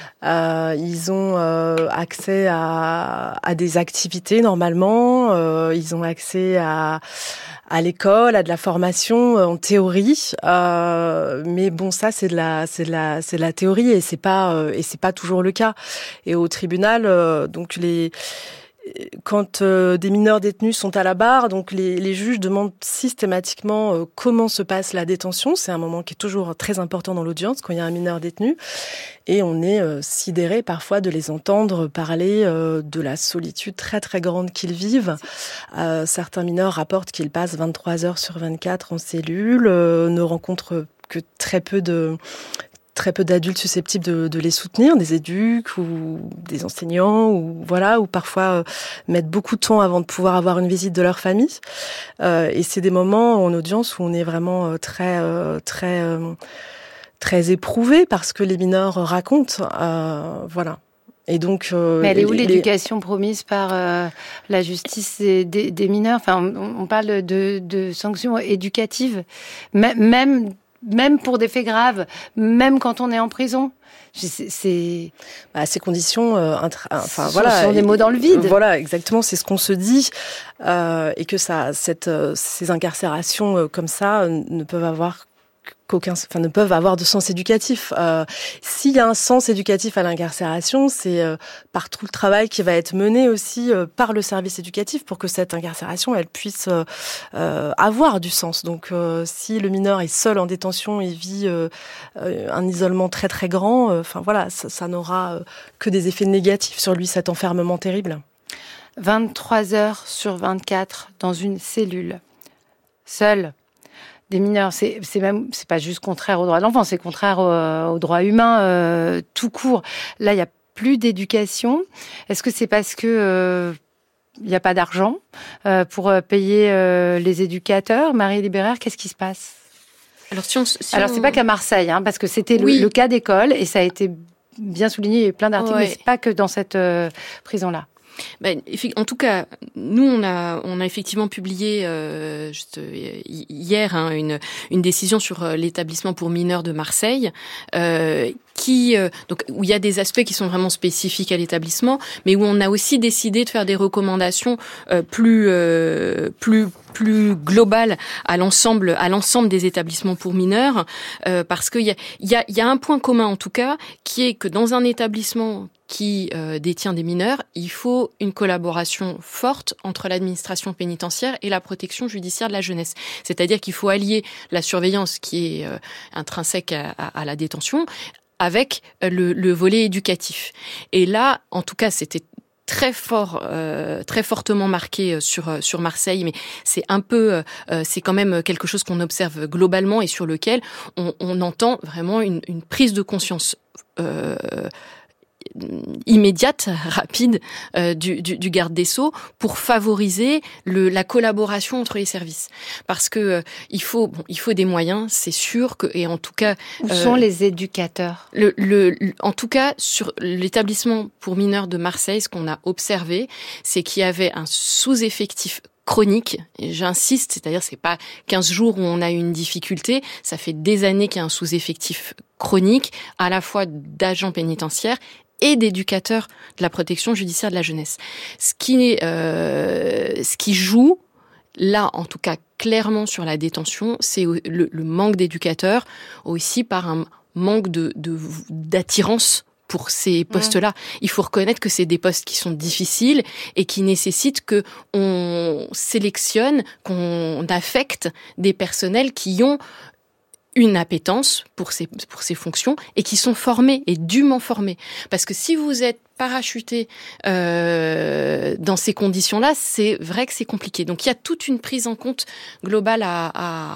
Euh, ils ont euh, accès à, à des activités normalement. Euh, ils ont accès à, à l'école, à de la formation euh, en théorie. Euh, mais bon, ça c'est de la, c'est de la, c'est de la théorie et c'est pas, euh, et c'est pas toujours le cas. Et au tribunal, euh, donc les Quand euh, des mineurs détenus sont à la barre, donc les, les juges demandent systématiquement euh, comment se passe la détention. C'est un moment qui est toujours très important dans l'audience quand il y a un mineur détenu. Et on est euh, sidéré parfois de les entendre parler euh, de la solitude très très grande qu'ils vivent. Euh, certains mineurs rapportent qu'ils passent vingt-trois heures sur vingt-quatre en cellule, euh, ne rencontrent que très peu de... très peu d'adultes susceptibles de, de les soutenir, des éduques ou des enseignants, ou voilà, ou parfois euh, mettent beaucoup de temps avant de pouvoir avoir une visite de leur famille. Euh, et c'est des moments en audience où on est vraiment euh, très, euh, très, euh, très éprouvé parce que les mineurs racontent, euh, voilà. Et donc, euh, mais elle est où les, l'éducation les... promise par euh, la justice des, des, des mineurs ? Enfin, on, on parle de, de sanctions éducatives, M- même. Même pour des faits graves, même quand on est en prison. C'est, c'est... Bah, ces conditions, euh, intra... enfin ce voilà, sont des mots dans le vide. Voilà, exactement, c'est ce qu'on se dit, euh, et que ça, cette, euh, ces incarcérations euh, comme ça euh, ne peuvent avoir qu'aucun, enfin ne peuvent avoir de sens éducatif. Euh, s'il y a un sens éducatif à l'incarcération, c'est euh, par tout le travail qui va être mené aussi euh, par le service éducatif pour que cette incarcération elle puisse euh, euh, avoir du sens. Donc euh, si le mineur est seul en détention et vit euh, euh, un isolement très très grand, enfin euh, voilà, ça, ça n'aura euh, que des effets négatifs sur lui, cet enfermement terrible. vingt-trois heures sur vingt-quatre dans une cellule, seuls. Des mineurs, c'est, c'est même, c'est pas juste contraire aux droits de l'enfant, c'est contraire aux, aux droits humains euh, tout court. Là, il y a plus d'éducation. Est-ce que c'est parce que euh, il n'y a pas d'argent euh, pour payer euh, les éducateurs? Marie Libéraire, qu'est-ce qui se passe? Alors, si on, si Alors on... c'est pas qu'à Marseille, hein, parce que c'était le, oui. le cas d'école et ça a été bien souligné. Il y a eu plein d'articles, ouais. mais c'est pas que dans cette euh, prison-là. Ben, en tout cas, nous on a on a effectivement publié euh, juste hier hein, une une décision sur l'établissement pour mineurs de Marseille euh, qui euh, donc où il y a des aspects qui sont vraiment spécifiques à l'établissement, mais où on a aussi décidé de faire des recommandations euh, plus euh, plus plus globales à l'ensemble à l'ensemble des établissements pour mineurs euh, parce qu'il y a il y a il y a un point commun en tout cas qui est que dans un établissement qui euh, détient des mineurs, il faut une collaboration forte entre l'administration pénitentiaire et la protection judiciaire de la jeunesse. C'est-à-dire qu'il faut allier la surveillance qui est euh, intrinsèque à, à, à la détention avec le, le volet éducatif. Et là, en tout cas, c'était très fort, euh, très fortement marqué sur sur Marseille, mais c'est un peu, euh, c'est quand même quelque chose qu'on observe globalement et sur lequel on, on entend vraiment une, une prise de conscience Euh, immédiate, rapide euh, du, du, du garde des Sceaux pour favoriser le, la collaboration entre les services. Parce que euh, il faut, bon, il faut des moyens, c'est sûr que, et en tout cas, où euh, sont les éducateurs? Le, le, le, en tout cas, sur l'établissement pour mineurs de Marseille, ce qu'on a observé, c'est qu'il y avait un sous-effectif chronique, et j'insiste, c'est-à-dire c'est pas quinze jours où on a eu une difficulté, ça fait des années qu'il y a un sous-effectif chronique, à la fois d'agents pénitentiaires et d'éducateurs de la protection judiciaire de la jeunesse. Ce qui, euh, ce qui joue, là, en tout cas, clairement sur la détention, c'est le, le manque d'éducateurs, aussi par un manque de, de, d'attirance pour ces postes-là. Mmh. Il faut reconnaître que c'est des postes qui sont difficiles et qui nécessitent que on sélectionne, qu'on affecte des personnels qui ont une appétence pour ces, pour ces fonctions et qui sont formés et dûment formés. Parce que si vous êtes parachuté euh, dans ces conditions-là, c'est vrai que c'est compliqué. Donc il y a toute une prise en compte globale à,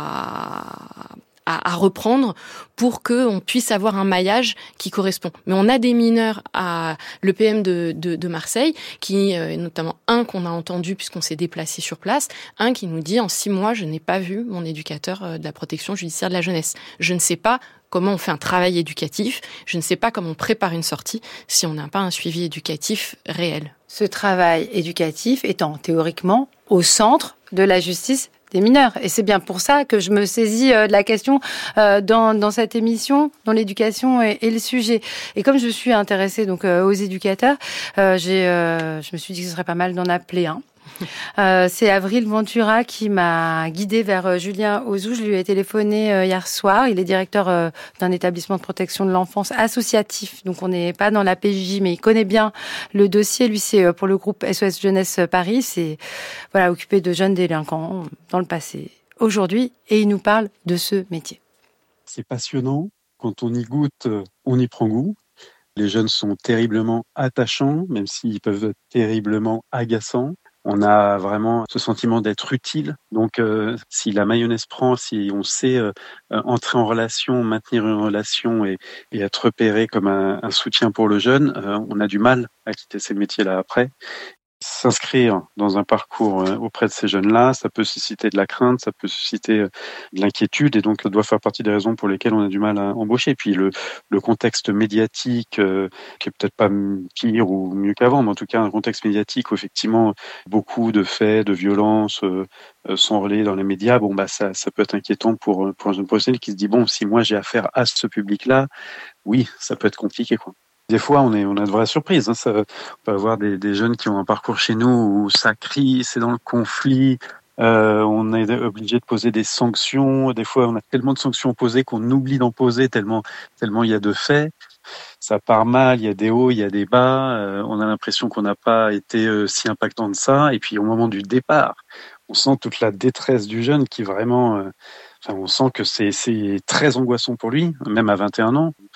à, à, à reprendre pour qu'on puisse avoir un maillage qui correspond. Mais on a des mineurs à l'E P M de, de, de Marseille, qui, euh, notamment un qu'on a entendu puisqu'on s'est déplacé sur place, un qui nous dit en six mois, je n'ai pas vu mon éducateur de la protection judiciaire de la jeunesse. Je ne sais pas comment on fait un travail éducatif, je ne sais pas comment on prépare une sortie si on n'a pas un suivi éducatif réel. Ce travail éducatif étant théoriquement au centre de la justice des mineurs. Et c'est bien pour ça que je me saisis de la question dans, dans cette émission, dont l'éducation est, est le sujet. Et comme je suis intéressée donc, aux éducateurs, j'ai, je me suis dit que ce serait pas mal d'en appeler un. Euh, c'est Avril Ventura qui m'a guidée vers Julien Ozou. Je lui ai téléphoné euh, hier soir. Il est directeur euh, d'un établissement de protection de l'enfance associatif. Donc on n'est pas dans la P J J, mais il connaît bien le dossier. Lui, c'est euh, pour le groupe S O S Jeunesse Paris. C'est voilà, occupé de jeunes délinquants dans le passé, aujourd'hui. Et il nous parle de ce métier. C'est passionnant. Quand on y goûte, on y prend goût. Les jeunes sont terriblement attachants, même s'ils peuvent être terriblement agaçants. On a vraiment ce sentiment d'être utile. Donc, euh, si la mayonnaise prend, si on sait euh, entrer en relation, maintenir une relation et, et être repéré comme un, un soutien pour le jeune, euh, on a du mal à quitter ces métiers-là après. S'inscrire dans un parcours auprès de ces jeunes-là, ça peut susciter de la crainte, ça peut susciter de l'inquiétude et donc ça doit faire partie des raisons pour lesquelles on a du mal à embaucher. Puis le, le contexte médiatique, euh, qui est peut-être pas pire ou mieux qu'avant, mais en tout cas un contexte médiatique où effectivement beaucoup de faits, de violences euh, sont relayés dans les médias, bon bah ça, ça peut être inquiétant pour, pour un jeune professionnel qui se dit bon, si moi j'ai affaire à ce public-là, oui, ça peut être compliqué quoi. Des fois, on est, on a de vraies surprises. Hein. Ça, on peut avoir des, des jeunes qui ont un parcours chez nous où ça crie, c'est dans le conflit. Euh, on est obligé de poser des sanctions. Des fois, on a tellement de sanctions posées qu'on oublie d'en poser tellement, tellement il y a de faits. Ça part mal, il y a des hauts, il y a des bas. Euh, on a l'impression qu'on n'a pas été euh, si impactant de ça. Et puis, au moment du départ, on sent toute la détresse du jeune qui vraiment... Euh, enfin, on sent que c'est, c'est très angoissant pour lui, même à vingt et un ans.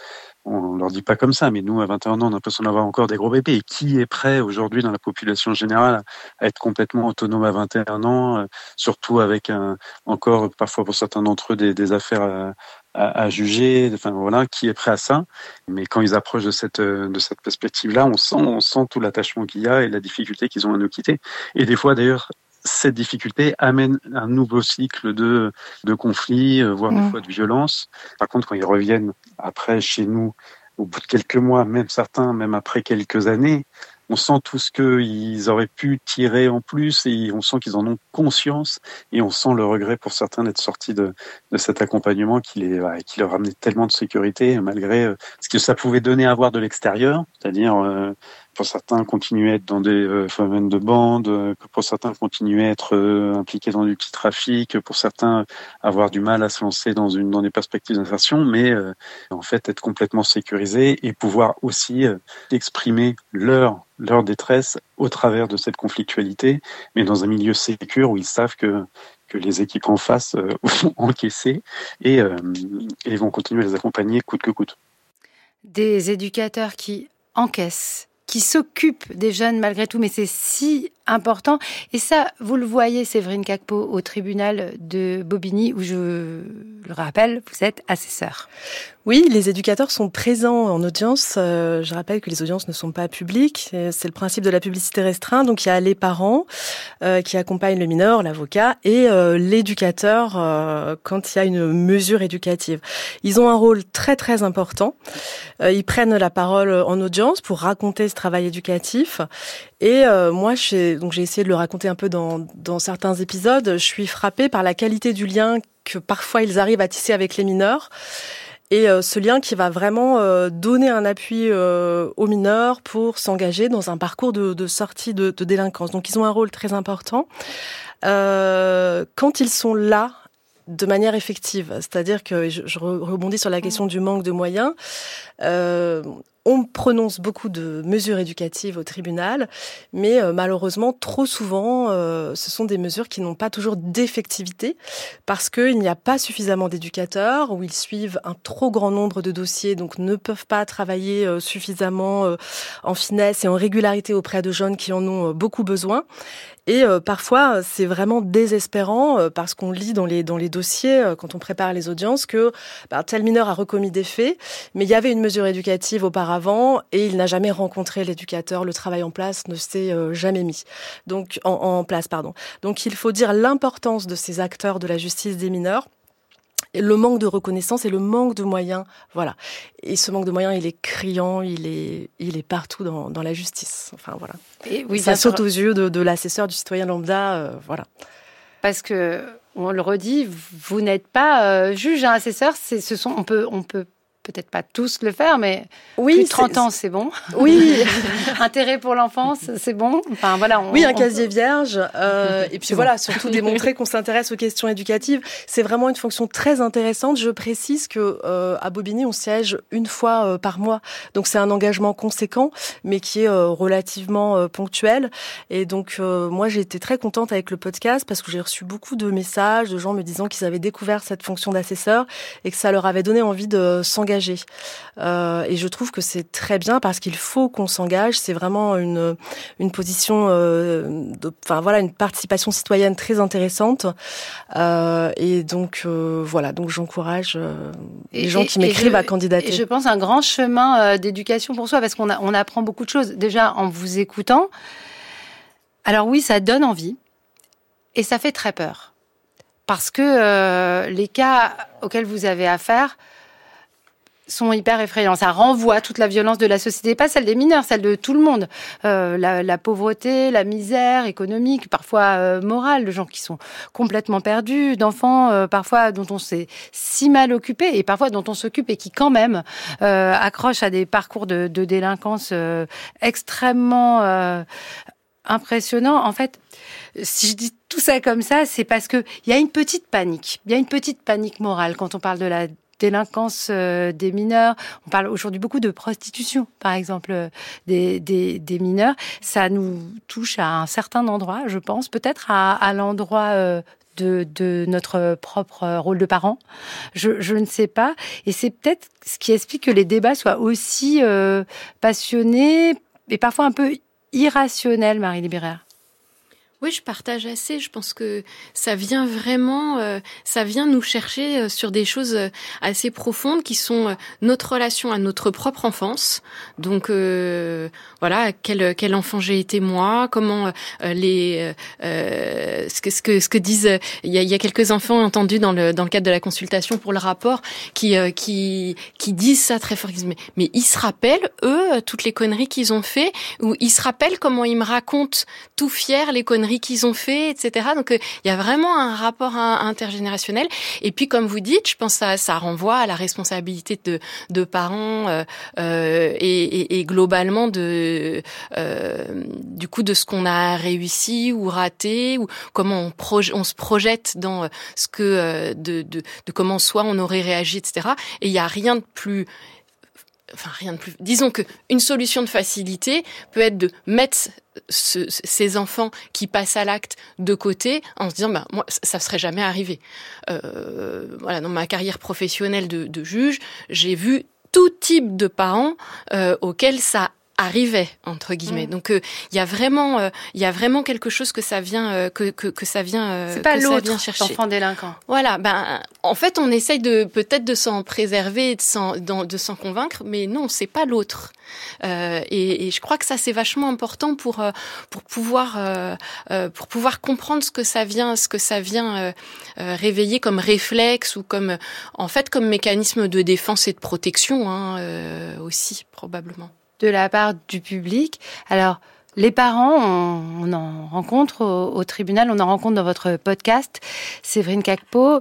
on leur dit pas comme ça, mais nous, à vingt et un ans, on a l'impression d'avoir encore des gros bébés. Et qui est prêt aujourd'hui dans la population générale à être complètement autonome à vingt et un ans, euh, surtout avec un, encore parfois pour certains d'entre eux des, des affaires à, à, à juger. Enfin voilà, qui est prêt à ça? Mais quand ils approchent de cette de cette perspective-là, on sent on sent tout l'attachement qu'il y a et la difficulté qu'ils ont à nous quitter. Et des fois, d'ailleurs, cette difficulté amène un nouveau cycle de, de conflits, voire mmh. des fois de violence. Par contre, quand ils reviennent après chez nous, au bout de quelques mois, même certains, même après quelques années, on sent tout ce qu'ils auraient pu tirer en plus et on sent qu'ils en ont conscience et on sent le regret pour certains d'être sortis de, de cet accompagnement qui, les, ouais, qui leur amenait tellement de sécurité malgré euh, ce que ça pouvait donner à voir de l'extérieur, c'est-à-dire euh, pour certains continuer à être dans des euh, phénomènes de bande, euh, pour certains continuer à être euh, impliqués dans du petit trafic, pour certains avoir du mal à se lancer dans, une, dans des perspectives d'insertion, mais euh, en fait être complètement sécurisés et pouvoir aussi euh, exprimer leur leur détresse au travers de cette conflictualité, mais dans un milieu sécure où ils savent que que les équipes en face euh, vont encaisser et, euh, et vont continuer à les accompagner coûte que coûte. Des éducateurs qui encaissent, qui s'occupent des jeunes malgré tout, mais c'est si important. Et ça, vous le voyez, Séverine Cacpeau, au tribunal de Bobigny, où je le rappelle, vous êtes assesseur. Oui, les éducateurs sont présents en audience. Euh, je rappelle que les audiences ne sont pas publiques. C'est le principe de la publicité restreinte. Donc, il y a les parents euh, qui accompagnent le mineur, l'avocat, et euh, l'éducateur euh, quand il y a une mesure éducative. Ils ont un rôle très, très important. Euh, ils prennent la parole en audience pour raconter ce travail éducatif. Et euh, moi, j'ai, donc j'ai essayé de le raconter un peu dans, dans certains épisodes. Je suis frappée par la qualité du lien que parfois ils arrivent à tisser avec les mineurs. Et euh, ce lien qui va vraiment euh, donner un appui euh, aux mineurs pour s'engager dans un parcours de, de sortie de, de délinquance. Donc, ils ont un rôle très important. Euh, quand ils sont là, de manière effective, c'est-à-dire que je, je rebondis sur la question du manque de moyens. Euh, On prononce beaucoup de mesures éducatives au tribunal, mais euh, malheureusement, trop souvent, euh, ce sont des mesures qui n'ont pas toujours d'effectivité parce qu'il n'y a pas suffisamment d'éducateurs ou ils suivent un trop grand nombre de dossiers, donc ne peuvent pas travailler euh, suffisamment euh, en finesse et en régularité auprès de jeunes qui en ont euh, beaucoup besoin. Et euh, parfois, c'est vraiment désespérant euh, parce qu'on lit dans les dans les dossiers euh, quand on prépare les audiences que bah, tel mineur a recommis des faits, mais il y avait une mesure éducative auparavant et il n'a jamais rencontré l'éducateur. Le travail en place ne s'est euh, jamais mis. Donc en, en place, pardon. Donc il faut dire l'importance de ces acteurs de la justice des mineurs. Le manque de reconnaissance et le manque de moyens, voilà. Et ce manque de moyens, il est criant, il est, il est partout dans, dans la justice. Enfin voilà. Et oui, ça saute sûr. aux yeux de, de l'assesseur, du citoyen lambda, euh, voilà. Parce que on le redit, vous n'êtes pas euh, juge, hein, assesseur. C'est, ce sont, on peut, on peut. Peut-être pas tous le faire, mais oui, plus de trente c'est... ans, c'est bon. Oui. Intérêt pour l'enfance, c'est bon. Enfin, voilà. On, oui, un on... casier vierge. Euh, et puis c'est voilà, bon. Surtout démontrer qu'on s'intéresse aux questions éducatives. C'est vraiment une fonction très intéressante. Je précise que euh, à Bobigny, on siège une fois euh, par mois. Donc c'est un engagement conséquent, mais qui est euh, relativement euh, ponctuel. Et donc euh, moi, j'ai été très contente avec le podcast parce que j'ai reçu beaucoup de messages de gens me disant qu'ils avaient découvert cette fonction d'assesseur et que ça leur avait donné envie de s'engager. Euh, et je trouve que c'est très bien parce qu'il faut qu'on s'engage. C'est vraiment une une position, euh, de, enfin voilà, une participation citoyenne très intéressante. Euh, et donc euh, voilà, donc j'encourage euh, les et, gens qui m'écrivent je, à candidater. Et je pense un grand chemin euh, d'éducation pour soi parce qu'on a, on apprend beaucoup de choses déjà en vous écoutant. Alors oui, ça donne envie et ça fait très peur parce que euh, les cas auxquels vous avez affaire sont hyper effrayants. Ça renvoie toute la violence de la société, pas celle des mineurs, celle de tout le monde. Euh, la, la pauvreté, la misère économique, parfois euh, morale, de gens qui sont complètement perdus, d'enfants euh, parfois dont on s'est si mal occupé et parfois dont on s'occupe et qui quand même euh, accrochent à des parcours de, de délinquance euh, extrêmement euh, impressionnants. En fait, si je dis tout ça comme ça, c'est parce que il y a une petite panique. Il y a une petite panique morale quand on parle de la délinquance euh, des mineurs. On parle aujourd'hui beaucoup de prostitution, par exemple, euh, des, des, des mineurs. Ça nous touche à un certain endroit, je pense, peut-être à, à l'endroit euh, de, de notre propre rôle de parent. Je, je ne sais pas. Et c'est peut-être ce qui explique que les débats soient aussi euh, passionnés et parfois un peu irrationnels, Marie Libéraire. Oui, je partage assez. Je pense que ça vient vraiment, euh, ça vient nous chercher euh, sur des choses euh, assez profondes qui sont euh, notre relation à notre propre enfance. Donc euh, voilà, quel quel enfant j'ai été moi, comment euh, les euh, ce que ce que ce que disent. Il y a, il y a quelques enfants entendus dans le dans le cadre de la consultation pour le rapport qui euh, qui qui disent ça très fort. Ils disent, mais mais ils se rappellent eux toutes les conneries qu'ils ont fait, ou ils se rappellent comment ils me racontent tout fiers les conneries qu'ils ont fait, et cetera. Donc, il euh, y a vraiment un rapport intergénérationnel. Et puis, comme vous dites, je pense que ça, ça renvoie à la responsabilité de, de parents euh, euh, et, et, et globalement de, euh, du coup, de ce qu'on a réussi ou raté, ou comment on, proje- on se projette dans ce que, euh, de, de, de comment soit on aurait réagi, et cetera. Et il n'y a rien de plus... Enfin, rien de plus. Disons que une solution de facilité peut être de mettre ce, ces enfants qui passent à l'acte de côté en se disant, bah, moi, ça serait jamais arrivé. Euh, voilà, dans ma carrière professionnelle de, de juge, j'ai vu tout type de parents euh, auxquels ça arrivait entre guillemets. Mmh. Donc il euh, y a vraiment il euh, y a vraiment quelque chose que ça vient euh, que, que que ça vient euh, c'est pas que l'autre ça vient chercher. Enfant délinquant. Voilà, ben en fait on essaye de peut-être de s'en préserver, de s'en de, de s'en convaincre, mais non, c'est pas l'autre. Euh, et, et je crois que ça c'est vachement important pour euh, pour pouvoir euh, euh, pour pouvoir comprendre ce que ça vient ce que ça vient euh, euh, réveiller comme réflexe ou comme en fait comme mécanisme de défense et de protection hein, euh, aussi probablement. De la part du public. Alors, les parents, on, on en rencontre au, au tribunal, on en rencontre dans votre podcast, Séverine Cacpeau.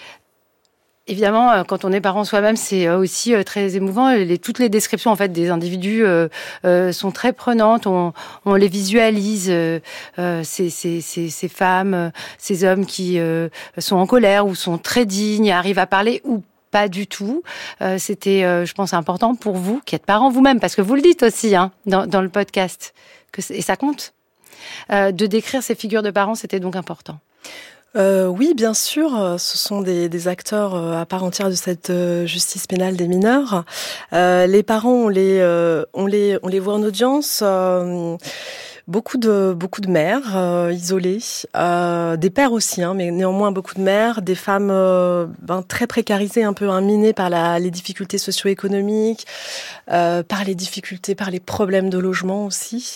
Évidemment, quand on est parent soi-même, c'est aussi très émouvant. Les, toutes les descriptions en fait des individus euh, euh, sont très prenantes. On, on les visualise. Euh, ces, ces, ces, ces femmes, ces hommes qui euh, sont en colère ou sont très dignes, arrivent à parler ou pas du tout. Euh, c'était, euh, je pense, important pour vous, qui êtes parents vous-même, parce que vous le dites aussi hein, dans, dans le podcast, que et ça compte. Euh, de décrire ces figures de parents, c'était donc important. Euh, oui, bien sûr, ce sont des, des acteurs à part entière de cette justice pénale des mineurs. Euh, les parents, on les, euh, on les, on les voit en audience. Euh, Beaucoup de beaucoup de mères euh, isolées, euh, des pères aussi, hein, mais néanmoins beaucoup de mères, des femmes euh, ben, très précarisées, un peu hein, minées par la, les difficultés socio-économiques, euh, par les difficultés, par les problèmes de logement aussi.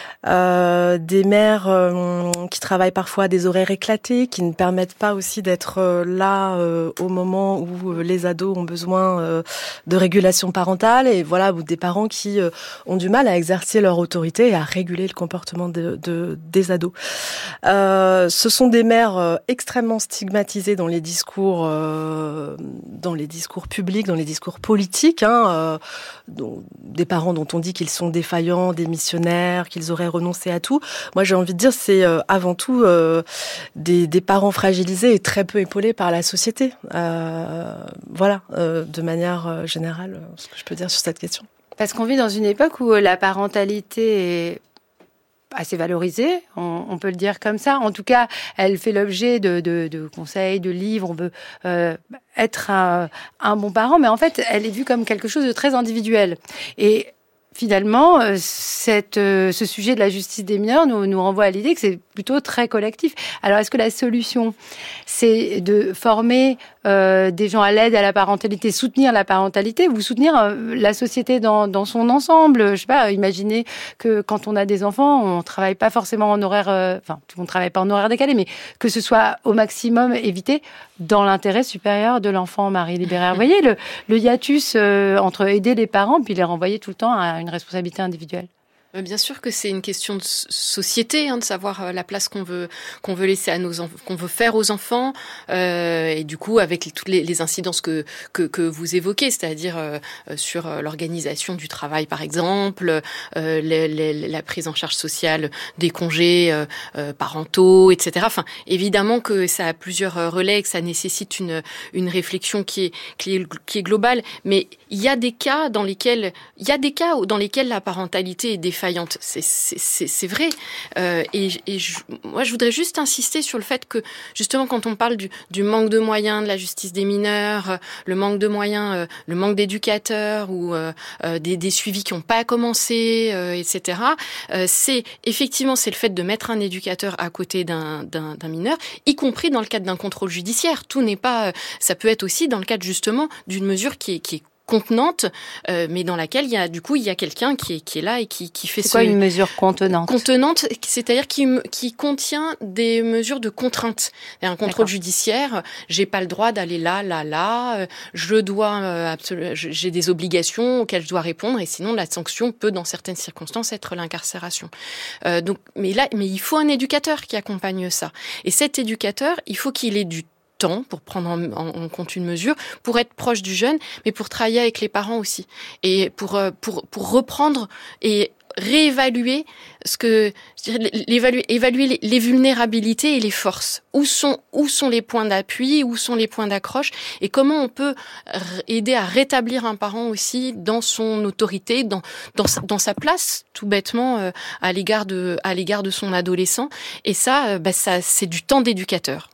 Euh, des mères euh, qui travaillent parfois à des horaires éclatés, qui ne permettent pas aussi d'être euh, là euh, au moment où euh, les ados ont besoin euh, de régulation parentale, et voilà, ou des parents qui euh, ont du mal à exercer leur autorité et à réguler le comportement de, de, des ados. Euh, ce sont des mères euh, extrêmement stigmatisées dans les discours, euh, dans les discours publics, dans les discours politiques, hein, euh, dont, des parents dont on dit qu'ils sont défaillants, démissionnaires, qu'ils auraient renoncer à tout. Moi, j'ai envie de dire, c'est euh, avant tout euh, des, des parents fragilisés et très peu épaulés par la société. Euh, voilà, euh, de manière euh, générale, ce que je peux dire sur cette question. Parce qu'on vit dans une époque où la parentalité est assez valorisée, on, on peut le dire comme ça. En tout cas, elle fait l'objet de, de, de conseils, de livres. On veut euh, être un, un bon parent, mais en fait, elle est vue comme quelque chose de très individuel. Et finalement, cette, ce sujet de la justice des mineurs nous, nous renvoie à l'idée que c'est plutôt très collectif. Alors, est-ce que la solution, c'est de former euh, des gens à l'aide à la parentalité, soutenir la parentalité, ou soutenir euh, la société dans, dans son ensemble? Je sais pas, imaginez que quand on a des enfants, on travaille pas forcément en horaire, euh, enfin, on ne travaille pas en horaire décalé, mais que ce soit au maximum évité dans l'intérêt supérieur de l'enfant. Marie Libéraire, vous voyez le, le hiatus euh, entre aider les parents puis les renvoyer tout le temps à une responsabilité individuelle. Bien sûr que c'est une question de société, hein, de savoir la place qu'on veut qu'on veut laisser à nos enfants, qu'on veut faire aux enfants, euh, et du coup avec les, toutes les, les incidences que, que que vous évoquez, c'est-à-dire euh, sur l'organisation du travail par exemple, euh, les, les, la prise en charge sociale des congés euh, euh, parentaux, et cetera. Enfin, évidemment que ça a plusieurs relais, que ça nécessite une une réflexion qui est qui est, qui est globale, mais il y a des cas dans lesquels il y a des cas dans lesquels la parentalité est défaillante. défaillante. C'est, c'est, c'est, c'est vrai. Euh, et et je, moi, je voudrais juste insister sur le fait que, justement, quand on parle du, du manque de moyens de la justice des mineurs, le manque de moyens, euh, le manque d'éducateurs ou euh, euh, des, des suivis qui n'ont pas commencé, euh, et cetera, euh, c'est effectivement c'est le fait de mettre un éducateur à côté d'un, d'un, d'un mineur, y compris dans le cadre d'un contrôle judiciaire. Tout n'est pas... Euh, ça peut être aussi dans le cadre, justement, d'une mesure qui est, qui est contenante, euh, mais dans laquelle il y a du coup il y a quelqu'un qui est qui est là et qui qui fait. C'est ce... quoi une mesure contenante? Contenante, c'est-à-dire qui qui contient des mesures de contrainte. Un contrôle D'accord. judiciaire, j'ai pas le droit d'aller là, là, là. Je dois euh, absolument, j'ai des obligations auxquelles je dois répondre, et sinon la sanction peut, dans certaines circonstances, être l'incarcération. Euh, donc, mais là, mais il faut un éducateur qui accompagne ça. Et cet éducateur, il faut qu'il ait du temps pour prendre en, en, en compte une mesure, pour être proche du jeune, mais pour travailler avec les parents aussi, et pour pour pour reprendre et réévaluer ce que je dirais, l'évaluer évaluer les, les vulnérabilités et les forces. Où sont où sont les points d'appui, où sont les points d'accroche, et comment on peut aider à rétablir un parent aussi dans son autorité, dans dans sa, dans sa place, tout bêtement, euh, à l'égard de à l'égard de son adolescent. Et ça, euh, bah, ça c'est du temps d'éducateur.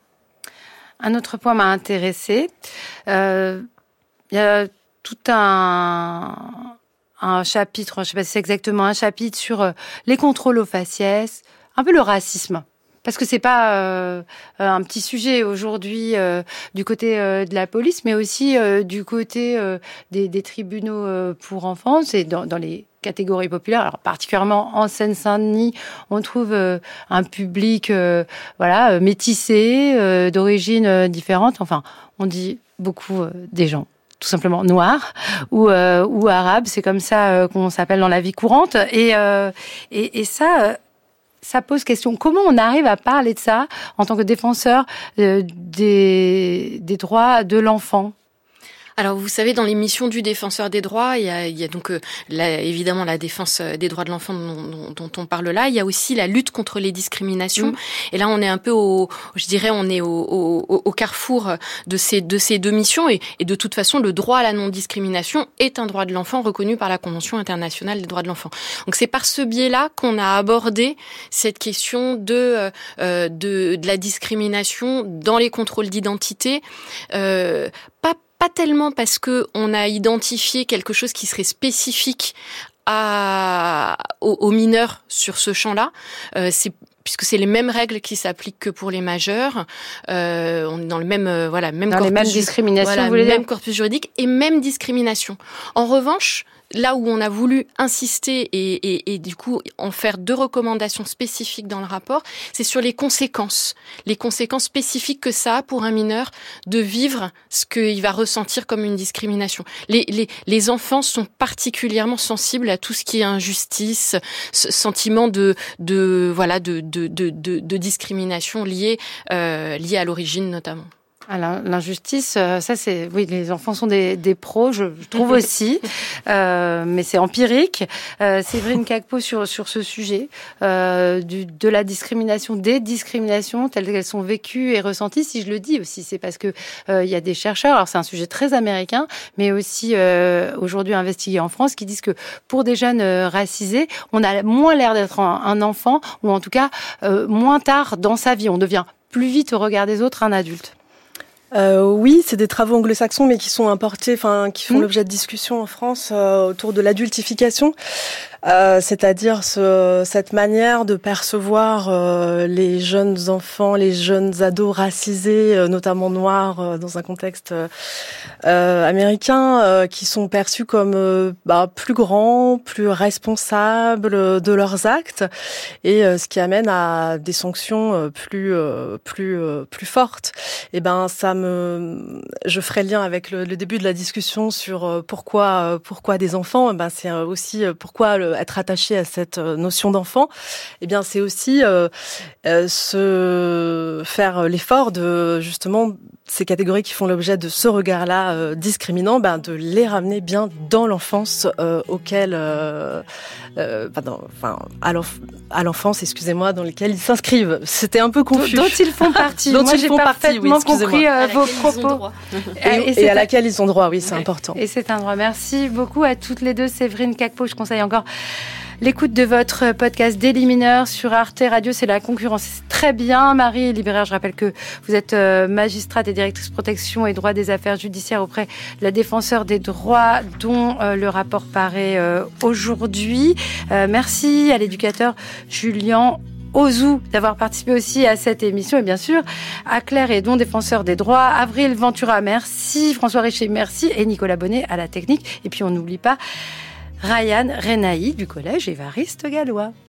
Un autre point m'a intéressée. Euh, il y a tout un, un chapitre, je ne sais pas si c'est exactement un chapitre, sur euh, les contrôles aux faciès, un peu le racisme. Parce que c'est pas euh, un petit sujet aujourd'hui euh, du côté euh, de la police, mais aussi euh, du côté euh, des, des tribunaux euh, pour enfants. C'est dans, dans les catégories populaires, alors particulièrement en Seine-Saint-Denis, on trouve euh, un public euh, voilà métissé, euh, d'origine euh, différente. Enfin, on dit beaucoup euh, des gens tout simplement noirs ou euh, ou arabes. C'est comme ça euh, qu'on s'appelle dans la vie courante. Et euh, et, et ça. Euh, Ça pose question. Comment on arrive à parler de ça en tant que défenseur euh, des, des droits de l'enfant ? Alors, vous savez, dans les missions du défenseur des droits, il y a, il y a donc euh, la, évidemment la défense des droits de l'enfant dont, dont, dont on parle là. Il y a aussi la lutte contre les discriminations. Mmh. Et là, on est un peu au, je dirais, on est au, au, au carrefour de ces, de ces deux missions. Et, et de toute façon, le droit à la non-discrimination est un droit de l'enfant reconnu par la Convention internationale des droits de l'enfant. Donc, c'est par ce biais-là qu'on a abordé cette question de, euh, de, de la discrimination dans les contrôles d'identité. Euh, pas Pas tellement parce que on a identifié quelque chose qui serait spécifique à, aux, aux mineurs sur ce champ-là. Euh, c'est puisque c'est les mêmes règles qui s'appliquent que pour les majeurs. Euh, on est dans le même, euh, voilà, même dans corpus, les mêmes discriminations, voilà, vous voulez même dire corpus juridique et même discrimination. En revanche, là où on a voulu insister et, et, et du coup en faire deux recommandations spécifiques dans le rapport, c'est sur les conséquences, les conséquences spécifiques que ça a pour un mineur de vivre ce qu'il va ressentir comme une discrimination. Les, les, les enfants sont particulièrement sensibles à tout ce qui est injustice, ce sentiment de, de voilà, de, de, de, de, de discrimination liée, euh, liée à l'origine notamment. Alors, l'injustice, ça c'est, oui, les enfants sont des, des pros, je, je trouve aussi, euh, mais c'est empirique. Euh, Séverine Cacpeau sur sur ce sujet euh, du, de la discrimination, des discriminations telles qu'elles sont vécues et ressenties. Si je le dis aussi, c'est parce que euh, il y a des chercheurs. Alors c'est un sujet très américain, mais aussi euh, aujourd'hui investigué en France, qui disent que pour des jeunes euh, racisés, on a moins l'air d'être un, un enfant, ou en tout cas euh, moins tard dans sa vie. On devient plus vite au regard des autres un adulte. Euh, oui, c'est des travaux anglo-saxons, mais qui sont importés, enfin, qui font mmh. l'objet de discussions en France euh, autour de l'adultification. Euh, c'est-à-dire ce, cette manière de percevoir euh, les jeunes enfants, les jeunes ados racisés, euh, notamment noirs, euh, dans un contexte euh, américain, euh, qui sont perçus comme euh, bah, plus grands, plus responsables de leurs actes, et euh, ce qui amène à des sanctions euh, plus euh, plus euh, plus fortes. Et ben ça me, je ferai le lien avec le, le début de la discussion sur euh, pourquoi euh, pourquoi des enfants. Et ben c'est aussi euh, pourquoi le être attaché à cette notion d'enfant, eh bien c'est aussi euh, euh, se faire l'effort de justement ces catégories qui font l'objet de ce regard-là euh, discriminant, ben de les ramener bien dans l'enfance euh, auquel, euh, euh, pardon, enfin à, l'enf- à l'enfance, excusez-moi, dans lesquels ils s'inscrivent. C'était un peu confus. Dont ils font partie. Dont Moi, ils j'ai font parfaitement partie, oui, compris euh, vos propos. Et, et, et à laquelle ils ont droit, oui, c'est ouais. important. Et c'est un droit. Merci beaucoup à toutes les deux, Séverine Cacpeau. Je conseille encore L'écoute de votre podcast Daily Mineur sur Arte Radio, c'est la concurrence. C'est très bien. Marie Libéraire, je rappelle que vous êtes magistrate et directrice protection et droit des affaires judiciaires auprès de la défenseur des droits, dont euh, le rapport paraît euh, aujourd'hui. Euh, merci à l'éducateur Julien Ozou d'avoir participé aussi à cette émission, et bien sûr à Claire Hédon, défenseur des droits, Avril Ventura, merci, François Richer, merci, et Nicolas Bonnet à la technique. Et puis on n'oublie pas Ryan Renaï du collège Évariste Galois.